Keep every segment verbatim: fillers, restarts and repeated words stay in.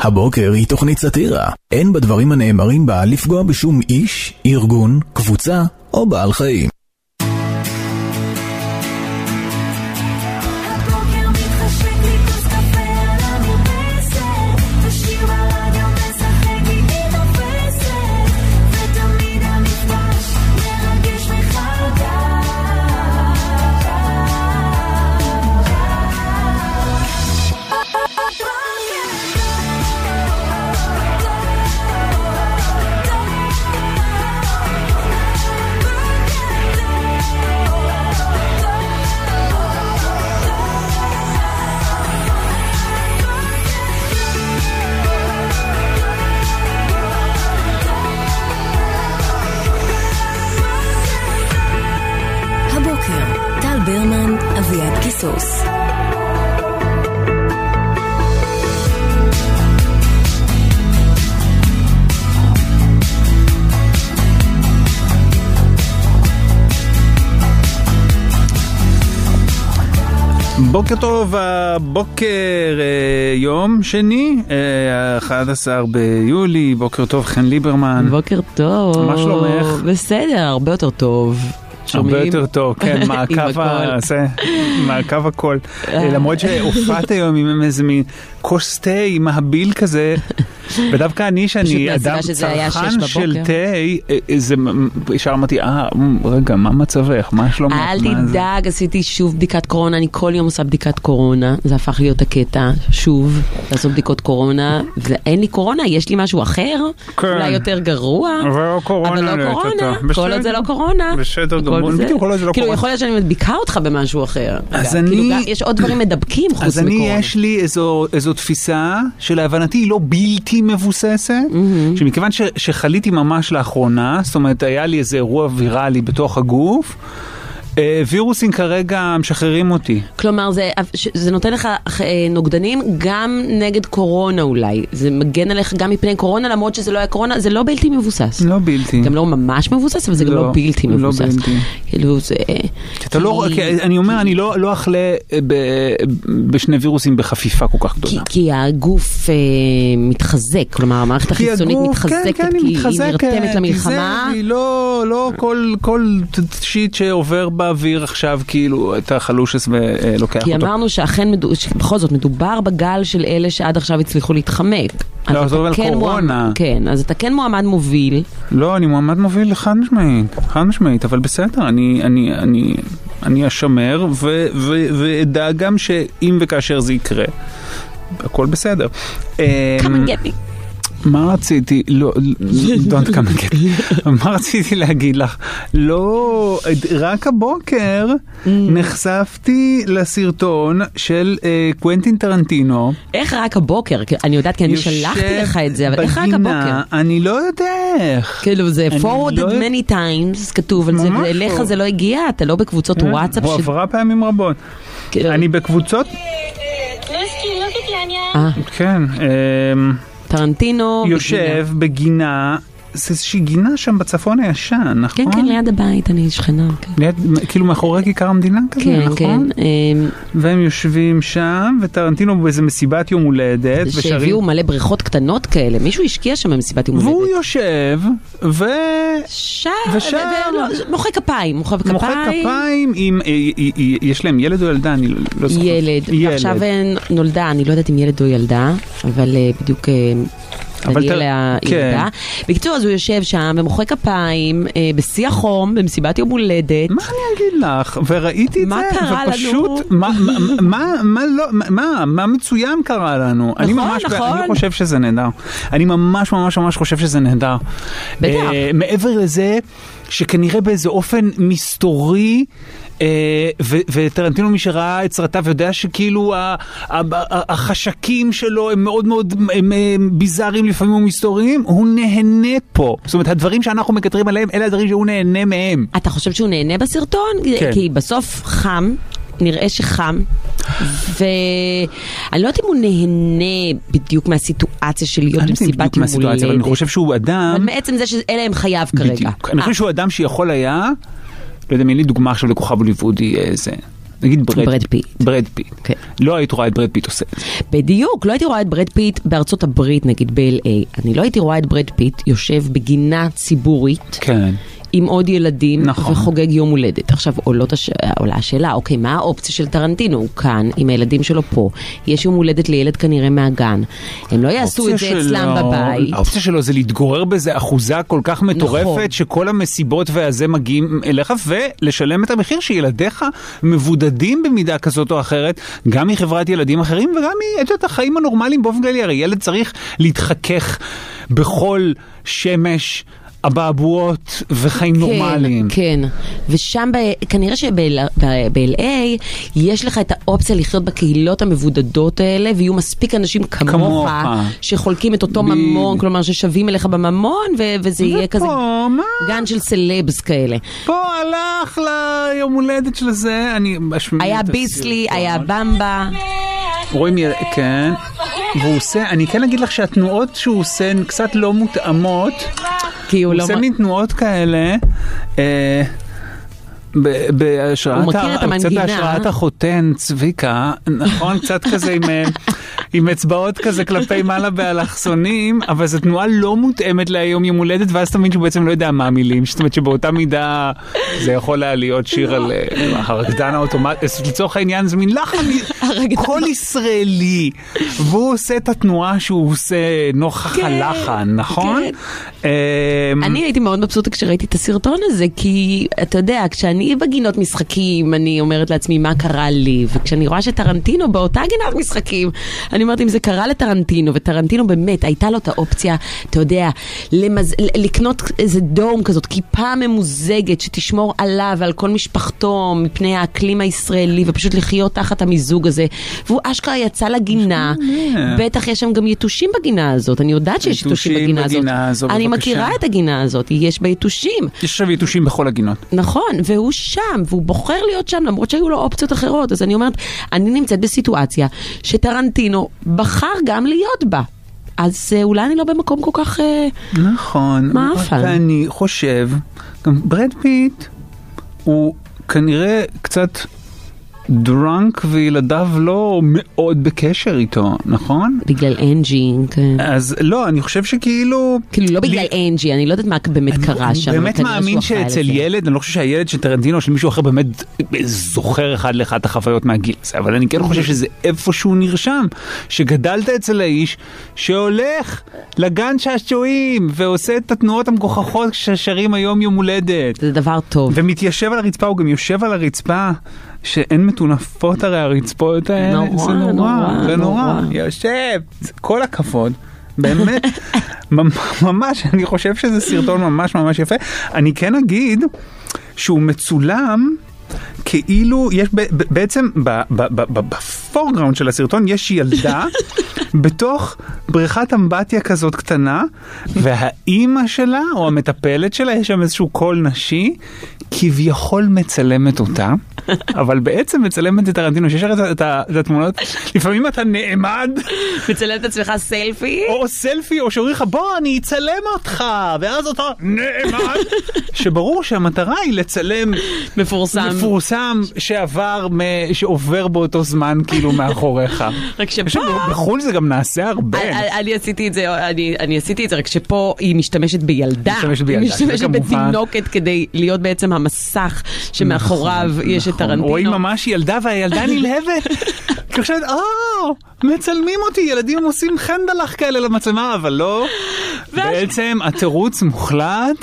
הבוקר היא תוכנית סאטירה. אין בדברים הנאמרים בה לפגוע בשום איש, ארגון, קבוצה או בעל חיים. ברמן, אביעד קיסוס. בוקר טוב, הבוקר יום שני, אחד עשר ביולי, בוקר טוב חן ליברמן. בוקר טוב. מה שלומך? בסדר, הרבה יותר טוב. הרבה יותר טוב, כן, מעקב הכל. למרות שהופעת היום עם איזה מין כוס תה, עם מהביל כזה, ודווקא אני שאני אדם צרכן של תה, ישר אמרתי, אה, רגע, מה מצבך? מה שלומך? אל תדאג, עשיתי שוב בדיקת קורונה, אני כל יום עושה בדיקת קורונה, זה הפך להיות הקטע, שוב, לעשות בדיקות קורונה, ואין לי קורונה, יש לי משהו אחר, אולי יותר גרוע, אבל לא קורונה, כל עוד זה לא קורונה. בסדר גמור, בדיוק כל עוד זה לא כאילו קורונה. יכול להיות שאני מדביקה אותך במשהו אחר. אז אני... יש עוד דברים מדבקים חוץ מקורונה. אז אני, יש לי איזו תפיסה שלהבנתי היא לא בלתי מבוססת, שמכיוון שחליתי ממש לאחרונה, זאת אומרת, היה לי איזה אירוע ויראלי בתוך הגוף, וירוסים כרגע משחררים אותי. כלומר, זה, זה נותן לך נוגדנים גם נגד קורונה אולי. זה מגן עליך גם מפני קורונה, למרות שזה לא היה קורונה, זה לא בלתי מבוסס. לא בלתי. גם לא ממש מבוסס, אבל זה גם לא בלתי מבוסס. לא בלתי. כאילו זה... אתה לא, אני אומר, אני לא, לא אחלה בשני וירוסים בחפיפה כל כך גדולה. כי כי הגוף מתחזק, כלומר, המערכת החיסונית מתחזקת, כי היא נרתמת למלחמה. היא לא, לא כל, כל שיט שעובר באוויר עכשיו, כאילו, את החלושס ולוקח אותו. כי אמרנו שאכן, בכל זאת, מדובר בגל של אלה שעד עכשיו הצליחו להתחמק. לא, זה על קורונה. כן, אז אתה כן מועמד מוביל. לא, אני מועמד מוביל חד משמעית, חד משמעית, אבל בסדר, אני, אני, אני, אני אשמר, ודע גם שאם וכאשר זה יקרה, הכל בסדר. Come and get me. מה רציתי, לא, don't come and get me. מה רציתי להגיד לך? לא, רק הבוקר נחשפתי לסרטון של קוונטין טרנטינו. איך רק הבוקר? אני יודעת כי אני שלחתי לך את זה, אבל איך רק הבוקר? אני לא יודע איך. כאילו זה forwarded many times, כתוב על זה, ואליך זה לא הגיע, אתה לא בקבוצות וואטסאפ. הוא עברה פעמים רבות. אני בקבוצות... כן, טרנטינו יושב בגינה, זה איזושהי גינה שם בצפון הישן, נכון? כן, כן, ליד הבית, אני שכנה. ליד, כאילו מאחורי כיכר המדינה כזה, כן, נכון? כן. והם יושבים שם, וטרנטינו באיזה מסיבת יום הולדת. שהביאו מלא בריכות קטנות כאלה, מישהו השקיע שם במסיבת יום הולדת. והוא יושב, ו... שר, מוחא כפיים, מוחא כפיים. מוחא כפיים, יש להם ילד או ילדה, אני לא זוכר. ילד, ועכשיו נולדה, אני לא יודעת אם ילד או ילדה, אבל בדיוק... דניאלה ילדה. בקיצור, אז הוא יושב שם במוחא כפיים, בשיא החום, במסיבת יום הולדת. מה אני אגיד לך? וראיתי את זה, מה קרה ופשוט, מה מצוין קרה לנו? נכון, נכון. אני חושב שזה נהדר. אני ממש ממש ממש חושב שזה נהדר. בטח. מעבר לזה, שכנראה באיזה אופן מסתורי, וטרנטינו מי שראה את סרטיו יודע שכאילו החשקים שלו הם מאוד מאוד ביזאריים לפעמים ומסתוריים, הוא נהנה פה. זאת אומרת, הדברים שאנחנו מקטרים עליהם, אלה הדברים שהוא נהנה מהם. אתה חושב שהוא נהנה בסרטון? כי בסוף חם, נראה שחם, ואני לא יודעת אם הוא נהנה בדיוק מהסיטואציה של להיות במסיבת יום הולדת. אבל אני חושב שהוא אדם... אבל בעצם זה שאלה הם חייו כרגע. אני חושב שהוא אדם שיכול היה... לא יודע, אין לי דוגמה עכשיו לכוכב הוליוודי איזה. נגיד ברד, ברד פיט. ברד פיט. כן. לא היית רואה את ברד פיט עושה. בדיוק, לא הייתי רואה את ברד פיט בארצות הברית, נגיד ב-אל איי. אני לא הייתי רואה את ברד פיט יושב בגינה ציבורית. כן. עם עוד ילדים, נכון. וחוגג יום הולדת. עכשיו עולות הש... עולה השאלה, אוקיי, מה האופציה של טרנטינו? הוא כאן, עם הילדים שלו פה. יש יום הולדת לילד כנראה מהגן. הם לא יעשו את זה שלו, אצלם בבית. האופציה שלו זה להתגורר בזה אחוזה כל כך מטורפת, נכון. שכל המסיבות והזה מגיעים אליך, ולשלם את המחיר שילדיך מבודדים במידה כזאת או אחרת, גם מחברת ילדים אחרים, וגם את החיים הנורמליים באופן כללי. הרי ילד צריך להתחכך בכל שמש, אבעבועות וחיים כן, נורמליים. כן, ושם ב, כנראה שב-אל איי יש לך את האופציה לחיות בקהילות המבודדות האלה, ויהיו מספיק אנשים כמוך, כמוך. שחולקים את אותו ב... ממון, כלומר ששווים אליך בממון, ו- וזה ופה, יהיה כזה מה? גן של סלבס כאלה. פה הלך ליום הולדת של זה, אני היה ביסלי, היה במבה. רואים, כן, והוא עושה, אני כן אגיד לך שהתנועות שהוא עושה קצת לא מותאמות, כי הוא, הוא לא עושה מין תנועות כאלה, אה, בהשראת, קצת בהשראת החותן צביקה, נכון? קצת כזה עם, עם אצבעות כזה כלפי מעלה באלכסונים, אבל זו תנועה לא מותאמת להיום יום הולדת, ואז תמיד שהוא בעצם לא יודע מה המילים, זאת אומרת שבאותה מידה זה יכול להיות שיר על הרקדן האוטומטי, לצורך העניין זה מין לחן כל ישראלי, והוא עושה את התנועה שהוא עושה נוכח הלחן, נכון? אני הייתי מאוד מבסוטה כשראיתי את הסרטון הזה, כי אתה יודע, כשאני בגינות משחקים, אני אומרת לעצמי מה קרה לי, וכשאני רואה שטרנטינו באותה גינת משחקים, אני אומרת אם זה קרה לטרנטינו, וטרנטינו באמת הייתה לו את האופציה, אתה יודע, למז... לקנות איזה דום כזאת, כיפה ממוזגת שתשמור עליו ועל כל משפחתו מפני האקלים הישראלי, ופשוט לחיות תחת המיזוג הזה, והוא אשכרה יצא לגינה, בטח יש שם גם יתושים בגינה הזאת, אני יודעת שיש יתושים בגינה הזאת, הזאת אני מכירה את הגינה הזאת, יש בה יתושים. יש שם יתושים בכל הגינות. נכון, והוא שם, והוא בוחר להיות שם, למרות שהיו לו אופציות אחרות, אז אני אומרת, אני נמצאת בסיטואציה שטרנטינו בחר גם להיות בה. אז אולי אני לא במקום כל כך נכון. מאפן. ואני חושב, גם ברד פיט הוא כנראה קצת דרנק וילדיו לא מאוד בקשר איתו, נכון? בגלל אנג'י, כן. אז לא, אני חושב שכאילו... כאילו לא בגלל אנג'י, אני לא יודעת מה באמת קרה שם. אני באמת מאמין שאצל ילד, אני לא חושב שהילד של טרנטינו או של מישהו אחר באמת זוכר אחד לאחד את החוויות מהגיל הזה, אבל אני כן חושב שזה איפשהו נרשם, שגדלת אצל האיש שהולך לגן שעשועים ועושה את התנועות המגוחכות כששרים היום יום הולדת. זה דבר טוב. ומתיישב על הרצפה, הוא גם יושב על הרצפה, שאין מטונפות הרי הרצפות האלה. נורא, זה נורא, נורא, זה נורא. נורא. יושב, כל הכבוד. באמת, ממש, אני חושב שזה סרטון ממש ממש יפה. אני כן אגיד שהוא מצולם, כאילו, יש בעצם בפורגראונד של הסרטון יש ילדה בתוך בריכת אמבטיה כזאת קטנה, והאימא שלה או המטפלת שלה, יש שם איזשהו קול נשי, כביכול מצלמת אותה, אבל בעצם מצלמת את טרנטינו, שיש את התמונות, לפעמים אתה נעמד, מצלם את עצמך סלפי, או סלפי, או שאומרים לך, בוא, אני אצלם אותך, ואז אתה נעמד, שברור שהמטרה היא לצלם מפורסם, מפורסם שעבר, שעובר באותו זמן, כאילו מאחוריך. רק שפה, בחול זה גם נעשה הרבה. אני עשיתי את זה, אני עשיתי את זה, רק שפה היא משתמשת בילדה, היא משתמשת בתינוקת, כדי להיות בעצם המסך שמאחוריו יש את טרנטינו. רואים ממש ילדה, והילדה נלהבת. כי חושבת, אה, מצלמים אותי, ילדים עושים חנדלח כאלה למצלמה, אבל לא. בעצם התירוץ מוחלט.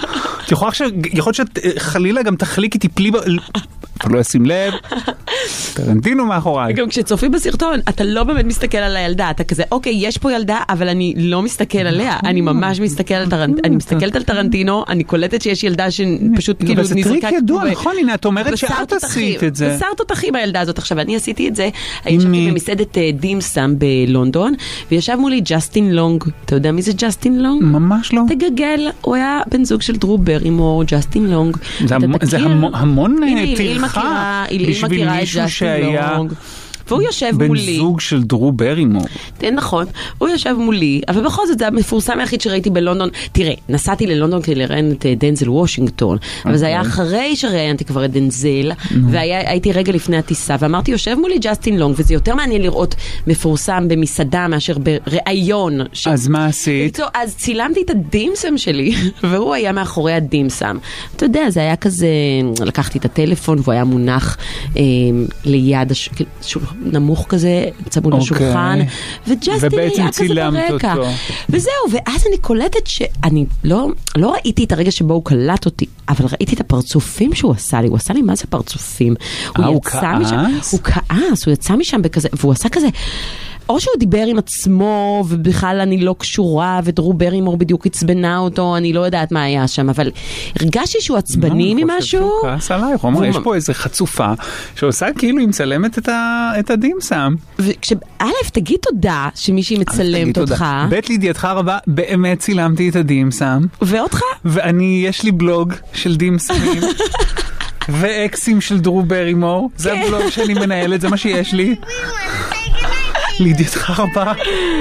יכול להיות שחלילה גם תחליק איתי פלי, אבל לא ישים לב, טרנטינו מאחוריי. גם כשצופים בסרטון, אתה לא באמת מסתכל על הילדה, אתה כזה, אוקיי, יש פה ילדה, אבל אני לא מסתכל עליה, אני ממש מסתכל על טרנטינו, אני מסתכלת על טרנטינו, אני קולטת שיש ילדה שפשוט כאילו נזרקה. זה טריק ידוע, נכון, הנה, את אומרת שאת עשית את זה. בסרט תותחים הילדה הזאת. עכשיו, אני עשיתי את זה, הייתי במסעדת דימסם בלונדון, וישב מולי ג'סטין לונג. אתה יודע מי זה ג'סטין לונג? ממש לא. תגגל, הוא היה בן זוג של דרו ברימור, ג'סטין לונג. זה המון טרחה בשביל מישהו שהיה והוא יושב בן מולי. בן זוג של דרו ברימור. כן, נכון. הוא יושב מולי, אבל בכל זאת זה המפורסם היחיד שראיתי בלונדון. תראה, נסעתי ללונדון כדי לראיין את דנזל וושינגטון, אבל זה היה אחרי שראיינתי כבר את דנזל, והייתי רגע לפני הטיסה, ואמרתי, יושב מולי ג'סטין לונג, וזה יותר מעניין לראות מפורסם במסעדה מאשר בראיון. אז מה עשית? אז צילמתי את הדימסם שלי, והוא היה מאחורי הדימסם. אתה יודע, זה היה כזה, לקחתי את הטלפון, והוא היה מונח אה, ליד, הש... שול... נמוך כזה, צמוד לשולחן, וג'סטין היה כזה ברקע. אותו. וזהו, ואז אני קולטת שאני לא, לא ראיתי את הרגע שבו הוא קלט אותי, אבל ראיתי את הפרצופים שהוא עשה לי, הוא עשה לי מה זה פרצופים. אה, הוא יצא כעס? משם, הוא כעס, הוא יצא משם בכזה, והוא עשה כזה, או שהוא דיבר עם עצמו, ובכלל אני לא קשורה, ודרו ברימור בדיוק הצבנה אותו, אני לא יודעת מה היה שם, אבל הרגשתי שהוא עצבני ממשהו. הוא כעס עלייך, הוא אמר, יש פה איזה חצופה, שעושה כאילו היא מצלמת את הדימסם. א', תגיד תודה שמישהי מצלמת אותך. בית לידיעתך רבה, באמת צילמתי את הדימסם. ואותך? ואני, יש לי בלוג של דימסמים. ואקסים של דרו ברימור. זה הבלוג שאני מנהלת, זה מה שיש לי. לידיעתך רבה.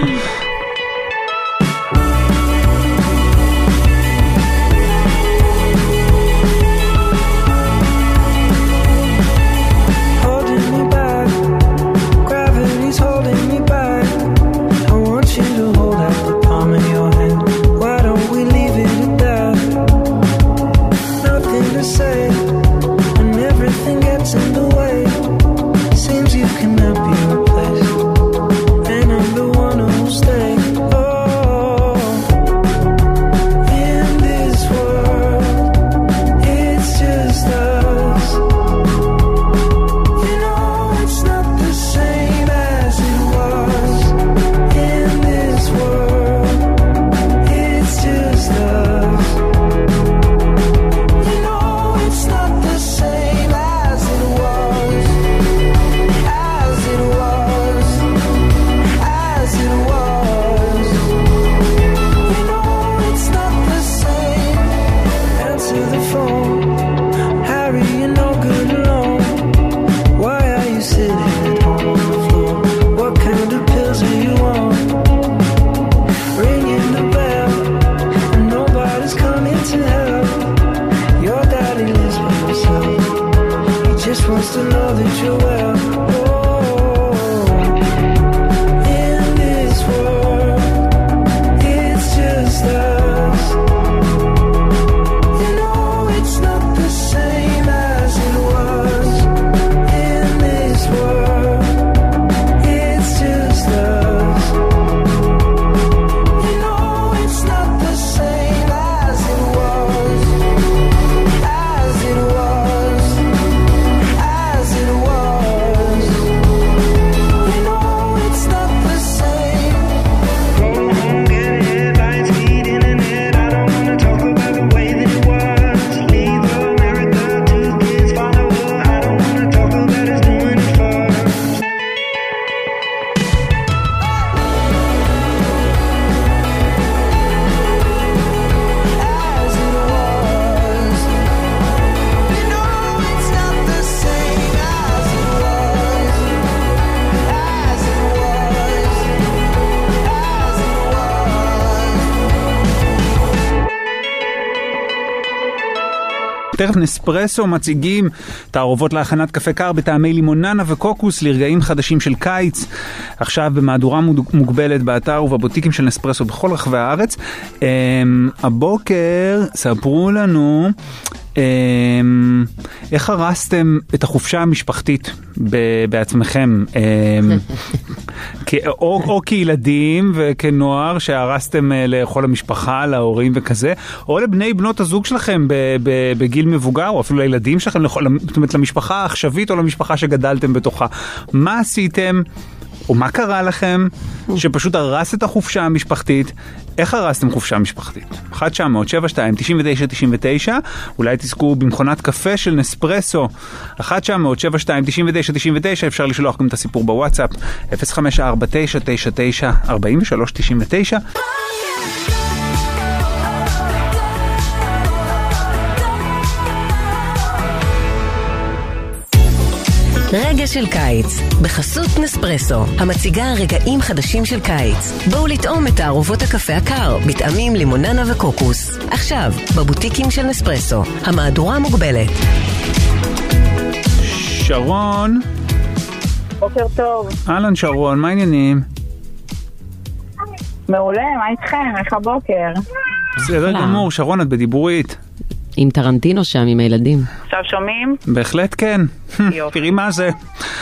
תכף נספרסו מציגים תערובות להכנת קפה קר בטעמי לימוננה וקוקוס לרגעים חדשים של קיץ. עכשיו במהדורה מוגבלת באתר ובבוטיקים של נספרסו בכל רחבי הארץ. הבוקר ספרו לנו איך הרסתם את החופשה המשפחתית בעצמכם, או כילדים וכנוער שהרסתם לאכול המשפחה, להורים וכזה, או לבני בנות הזוג שלכם בגיל מבוגר, או אפילו לילדים שלכם, זאת אומרת למשפחה העכשווית או למשפחה שגדלתם בתוכה. מה עשיתם? או מה קרה לכם שפשוט הרס את החופשה המשפחתית? איך הרסתם חופשה משפחתית? אחת תשע אפס אפס שבע שתיים תשע תשע תשע תשע, אולי תזכו במכונת קפה של נספרסו. אחת תשע אפס אפס שבע שתיים תשע תשע תשע תשע, אפשר לשלוח גם את הסיפור בוואטסאפ אפס חמש ארבע תשע תשע תשע ארבע שלוש תשע תשע. רגע של קיץ, בחסות נספרסו, המציגה רגעים חדשים של קיץ. בואו לטעום את תערובות הקפה הקר, בטעמים לימוננה וקוקוס. עכשיו, בבוטיקים של נספרסו, המהדורה מוגבלת. שרון. בוקר טוב. אהלן שרון, מה העניינים? מעולה, מה איתכם? איך הבוקר? בסדר גמור, שרון, את בדיבורית. עם טרנטינו שם, עם הילדים. עכשיו שומעים? בהחלט כן. תראי מה זה.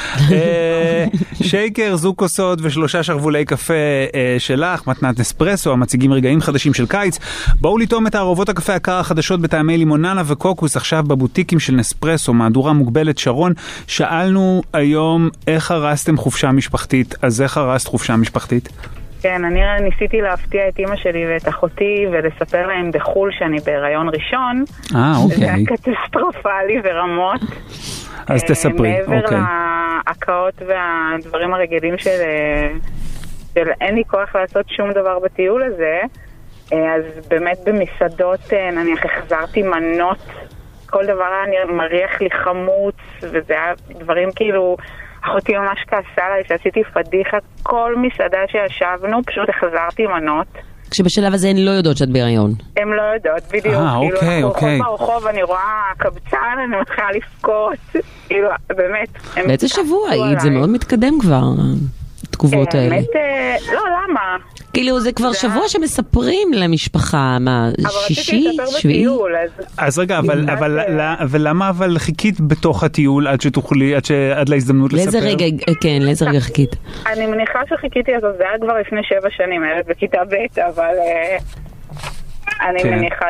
שייקר, זוג כוסות ושלושה שרבולי קפה שלך, מתנת נספרסו, המציגים רגעים חדשים של קיץ. בואו לטעום את תערובות הקפה הקר החדשות בטעמי לימוננה וקוקוס עכשיו בבוטיקים של נספרסו, מהדורה מוגבלת. שרון, שאלנו היום איך הרסתם חופשה משפחתית, אז איך הרסת חופשה משפחתית? כן, אני ניסיתי להפתיע את אמא שלי ואת אחותי ולספר להם בחול שאני בהיריון ראשון. אה, אוקיי. זה היה קטסטרופלי ורמות. אז תספרי, מעבר אוקיי. להקאות והדברים הרגילים של, של אין לי כוח לעשות שום דבר בטיול הזה, אז באמת במסעדות נניח החזרתי מנות, כל דבר היה מריח לי חמוץ, וזה היה דברים כאילו... אחותי ממש כעסה עליי שעשיתי פדיחה, כל מסעדה שישבנו פשוט החזרתי מנות. כשבשלב הזה הן לא יודעות שאת בהיריון. הן לא יודעות, בדיוק. אה, אוקיי, אוקיי. אנחנו ברחוב, אני רואה קבצן, אני מתחילה לפקוט. כאילו, באמת. באיזה שבוע היית? זה מאוד מתקדם כבר, התגובות האלה. באמת, לא, למה? כאילו, זה כבר שבוע שמספרים למשפחה, מה, שישי, שביעי? אז רגע, אבל למה אבל חיכית בתוך הטיול עד שתוכלי, עד להזדמנות לספר? לאיזה רגע, כן, לאיזה רגע חיכית? אני מניחה שחיכיתי, אז זה היה כבר לפני שבע שנים, ילד בכיתה ב', אבל אני מניחה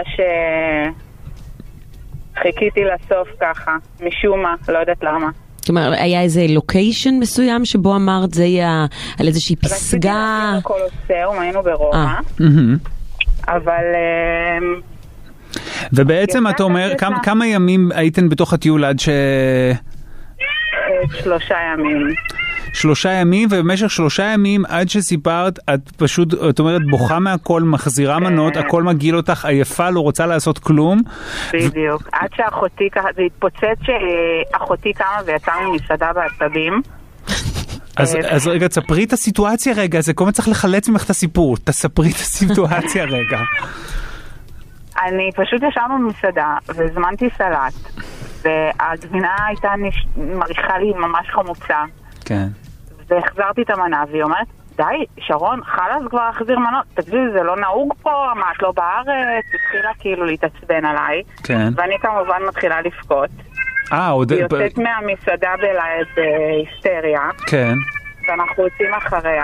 שחיכיתי לסוף ככה, משום מה, לא יודעת למה. זאת אומרת, היה איזה לוקיישן מסוים שבו אמרת, זה היה על איזושהי פסגה? רציתי לקולוסיאום, היינו ברומא, אבל... ובעצם אתה אומר, כמה ימים הייתן בתוך הטיול עד ש... שלושה ימים. שלושה ימים, ובמשך שלושה ימים עד שסיפרת, את פשוט, את אומרת, בוכה מהכל, מחזירה מנות, הכל מגיל אותך, עייפה, לא רוצה לעשות כלום. בדיוק. עד שאחותי, זה התפוצץ שאחותי קמה ויצאה ממסעדה בעצבים. אז רגע, תספרי את הסיטואציה רגע, זה כל מה צריך לחלץ ממך את הסיפור, תספרי את הסיטואציה רגע. אני פשוט ישבנו במסעדה, והזמנתי סלט, והגבינה הייתה מריחה לי ממש חמוצה. כן. והחזרתי את המנה, והיא אומרת, די, שרון, חלאס כבר להחזיר מנות, תקשיבי, זה לא נהוג פה, מה, את לא בארץ, התחילה כאילו להתעצבן עליי, כן. ואני כמובן מתחילה לפקוט. אה, עוד... היא יוצאת מהמסעדה בהיסטריה, כן. ואנחנו יוצאים אחריה,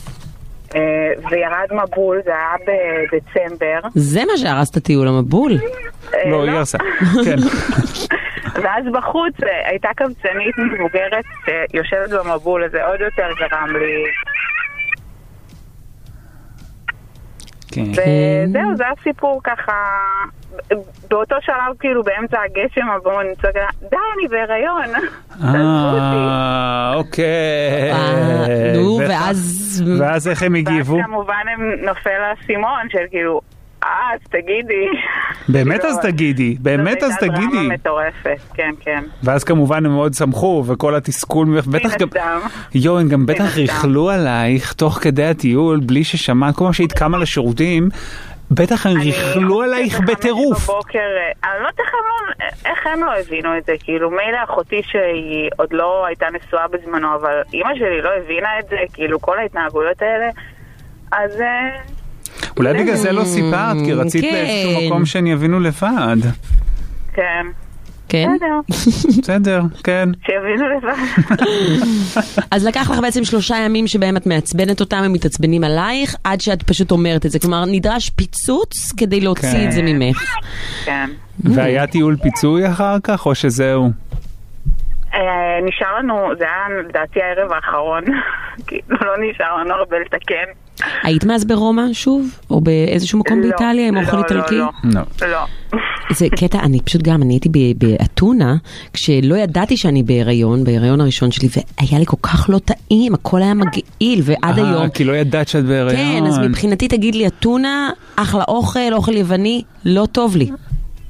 וירד מבול, זה היה בדצמבר. זה מה שהרסת הטיול, המבול? לא, היא הרסה, כן. ואז בחוץ הייתה קבצנית מבוגרת שיושבת במבול, הזה עוד יותר גרם לי. וזהו, זה הסיפור ככה, באותו שלב כאילו באמצע הגשם, אבל אני צועקת, די, אני בהיריון. אה, אוקיי. נו, ואז... ואז איך הם הגיבו? ואז כמובן הם נופל לסימון של כאילו, אה, אז תגידי. באמת אז תגידי, באמת אז תגידי. זו הייתה דרמה מטורפת, כן, כן. ואז כמובן הם מאוד שמחו, וכל התסכול, בטח גם, יו, הם גם בטח ריחלו עלייך תוך כדי הטיול, בלי ששמעת, כל מה שהיית קמה לשירותים, בטח הם ריחלו עלייך בטירוף. אני לא יודעת איך הם לא הבינו את זה, כאילו מילא אחותי שהיא עוד לא הייתה נשואה בזמנו, אבל אמא שלי לא הבינה את זה, כאילו כל ההתנהגויות האלה, אז... אולי בגלל זה לא סיפרת, כי רצית לאיזשהו מקום שאני אבינו לבד. כן. כן? בסדר, כן. שיבינו לבד. אז לקח לך בעצם שלושה ימים שבהם את מעצבנת אותם, הם מתעצבנים עלייך, עד שאת פשוט אומרת את זה. כלומר, נדרש פיצוץ כדי להוציא את זה ממך. כן. והיה טיול פיצוי אחר כך, או שזהו? נשאר לנו, זה היה לדעתי הערב האחרון, כי לא נשאר לנו הרבה לתקן. היית מאז ברומא שוב? או באיזשהו מקום באיטליה עם אוכל איטלקי? לא, לא, לא. זה קטע, אני פשוט גם, אני הייתי באתונה, כשלא ידעתי שאני בהיריון, בהיריון הראשון שלי, והיה לי כל כך לא טעים, הכל היה מגעיל, ועד היום... אה, כי לא ידעת שאת בהיריון. כן, אז מבחינתי תגיד לי, אתונה, אחלה אוכל, אוכל יווני, לא טוב לי.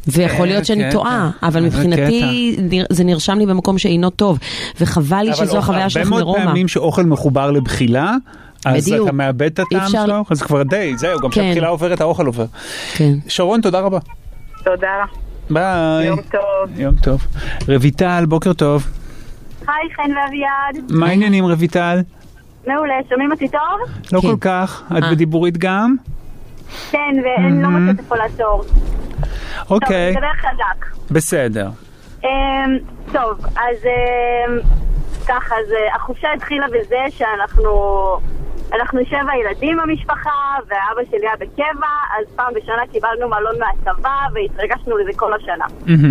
ויכול להיות שאני טועה, אבל מבחינתי זה נרשם לי במקום שאינו טוב, וחבל לי שזו החוויה שלך מרומא. הרבה מאוד פעמים שאוכל מחובר לבחילה, אז אתה מאבד את הטעם שלו, אז כבר די, זהו, גם כשהבחילה עוברת, האוכל עובר. שרון, תודה רבה. תודה. ביי. יום טוב. יום טוב. רויטל, בוקר טוב. היי, חן ואביעד. מה העניינים, רויטל? מעולה, שומעים אותי טוב? לא כל כך, את בדיבורית גם? כן, ואני לא מוצאת איפה לעצור. אוקיי. טוב, נדבר חזק. בסדר. טוב, אז ככה, אז החופשה התחילה בזה שאנחנו אנחנו שבע ילדים במשפחה, ואבא שלי היה בקבע, אז פעם בשנה קיבלנו מלון מהצבא, והתרגשנו לזה כל השנה.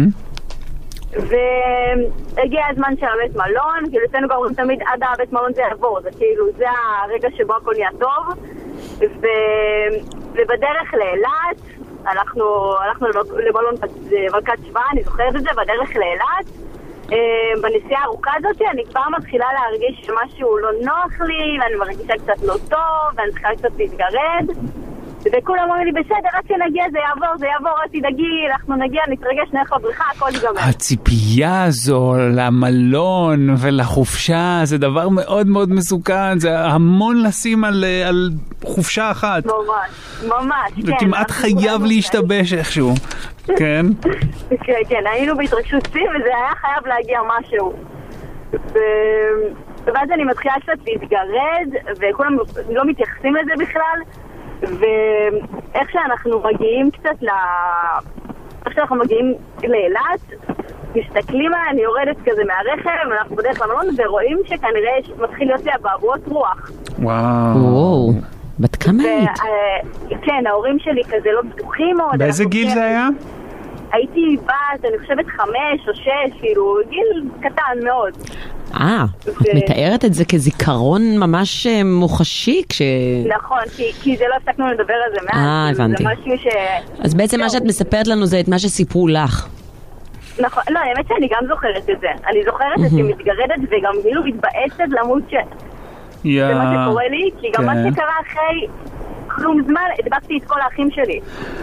והגיע הזמן של הבית מלון, כאילו אצלנו גם אומרים תמיד עד הבית מלון זה יעבור, זה כאילו זה הרגע שבו הכל נהיה טוב. ו... ובדרך לאילת, הלכנו, הלכנו למלון בלקת שבא, אני זוכרת את זה, בדרך לאילת, בנסיעה הארוכה הזאת אני כבר מתחילה להרגיש שמשהו לא נוח לי, ואני מרגישה קצת לא טוב, ואני צריכה קצת להתגרד, וכולם אומרים לי, בסדר, רק שנגיע זה יעבור, זה יעבור, רק תדאגי, אנחנו נגיע, נתרגש, נלך לבריכה, הכל ייגמר. הציפייה הזו למלון ולחופשה זה דבר מאוד מאוד מסוכן, זה המון לשים על, על חופשה אחת. ממש, ממש, כן. זה כמעט חייב להשתבש איכשהו, כן? כן, כן, היינו בהתרגשות סביב, וזה היה חייב להגיע משהו. ו... ואז אני מתחילה קצת להתגרד, וכולם לא מתייחסים לזה בכלל, ואיך שאנחנו מגיעים קצת ל... איך שאנחנו מגיעים לאילת, מסתכלים, אני יורדת כזה מהרכב, אנחנו בדרך למלון, ורואים שכנראה מתחיל להיות לי אבעבועות רוח. וואו, בת כמה היית? כן, ההורים שלי כזה לא בטוחים מאוד. באיזה גיל זה היה? הייתי בת, אני חושבת חמש או שש, כאילו, גיל קטן מאוד. אה, את מתארת את זה כזיכרון ממש מוחשי כש... נכון, כי זה לא הפסקנו לדבר על זה מעט. אה, הבנתי. אז בעצם מה שאת מספרת לנו זה את מה שסיפרו לך. נכון, לא, האמת שאני גם זוכרת את זה. אני זוכרת את זה מתגרדת וגם כאילו מתבאסת למות ש... זה מה שקורה לי, כי גם מה שקרה אחרי כלום זמן, הדבקתי את כל האחים שלי.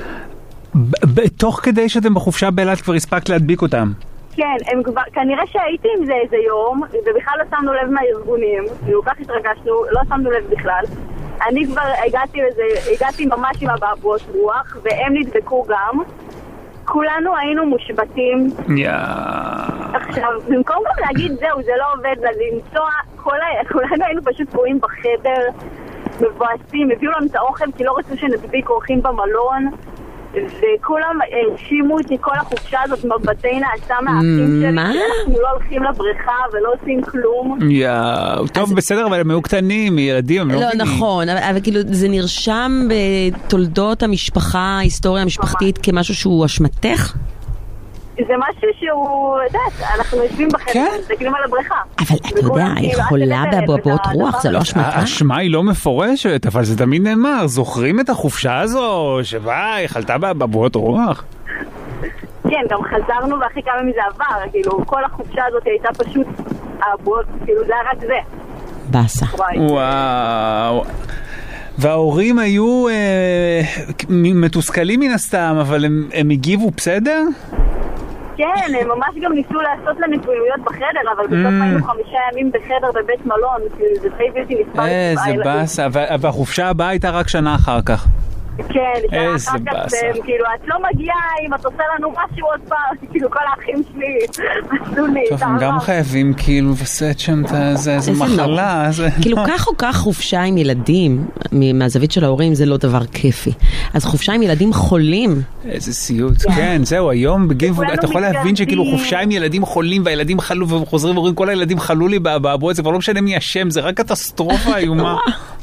תוך כדי שאתם בחופשה באילת כבר הספקת להדביק אותם. כן, הם כבר, כנראה שהייתי עם זה איזה יום, ובכלל לא שמנו לב מהארגונים, וכך התרגשנו, לא שמנו לב בכלל. אני כבר הגעתי לזה, הגעתי ממש עם אבעבועות רוח, והם נדבקו גם. כולנו היינו מושבתים. יאה. עכשיו, במקום גם להגיד זהו, זה לא עובד, לנסוע, כולנו היינו פשוט קרואים בחדר, מבואסים, הביאו לנו את האוכל, כי לא רצו שנדביק אורחים במלון. וכולם האשימו אותי כל החופשה הזאת מבטי נעשה מהאחים שלי. מה? אנחנו לא הולכים לבריכה ולא עושים כלום. יאו, טוב, בסדר, אבל הם היו קטנים, ילדים, הם לא מבינים. לא, נכון, אבל כאילו זה נרשם בתולדות המשפחה, ההיסטוריה המשפחתית, כמשהו שהוא אשמתך? זה משהו שהוא, יודעת, אנחנו יושבים בחדר, מסתכלים על הבריכה. אבל אתה יודע, יכולה באבעבועות רוח, זה לא אשמתה. האשמה היא לא מפורשת, אבל זה תמיד נאמר, זוכרים את החופשה הזו, שבה היא חלתה באבעבועות רוח? כן, גם חזרנו והכי כמה מזה עבר, כאילו, כל החופשה הזאת הייתה פשוט אבעבועות, כאילו, זה היה רק זה. בסה. וואו. וההורים היו אה, מתוסכלים מן הסתם, אבל הם, הם הגיבו בסדר? כן, הם ממש גם ניסו לעשות לנו פעילויות בחדר, אבל בסוף היינו חמישה ימים בחדר בבית מלון, זה די בלתי נסבל. איזה באסה, והחופשה הבאה הייתה רק שנה אחר כך. כן, שנה אחר כך, כאילו, את לא מגיעה אם את עושה לנו משהו עוד פעם, כאילו כל האחים שלי עשו לי. טוב, הם גם חייבים כאילו לבסט שם איזה מחלה. כאילו כך או כך חופשה עם ילדים, מהזווית של ההורים זה לא דבר כיפי. אז חופשה עם ילדים חולים. איזה סיוט, כן, זהו, היום בגיל, אתה יכול להבין שכאילו חופשה עם ילדים חולים, והילדים חלו, וחוזרים ואומרים, כל הילדים חלו לי באבעבועות, זה כבר לא משנה מי השם, זה רק קטסטרופה איומה.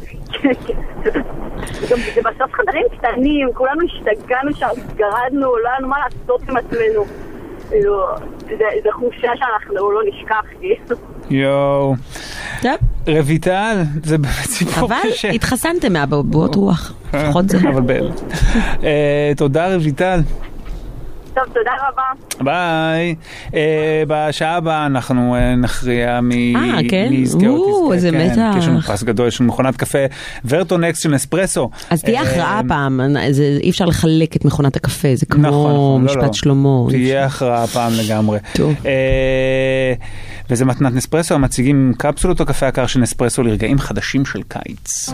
גם זה בסוף חדרים קטנים, כולנו השתגענו שם, התגרדנו, לא היה לנו מה לעשות עם עצמנו. זה חופשה שאנחנו לא נשכח. יואו. רויטל, זה באמת סיפור קשה. אבל התחסנתם מאבעבועות רוח, לפחות זה. אבל באמת. תודה רויטל. טוב, תודה רבה. ביי. בשעה הבאה אנחנו נכריע מי יזכה או תזכה. איזה מתח. יש לנו פרס גדול, יש לנו מכונת קפה ורטונקס של נספרסו. אז תהיה הכרעה פעם, אי אפשר לחלק את מכונת הקפה, זה כמו משפט שלמה. תהיה הכרעה פעם לגמרי. וזה מתנת נספרסו, המציגים קפסולות או קפה הקר של נספרסו לרגעים חדשים של קיץ.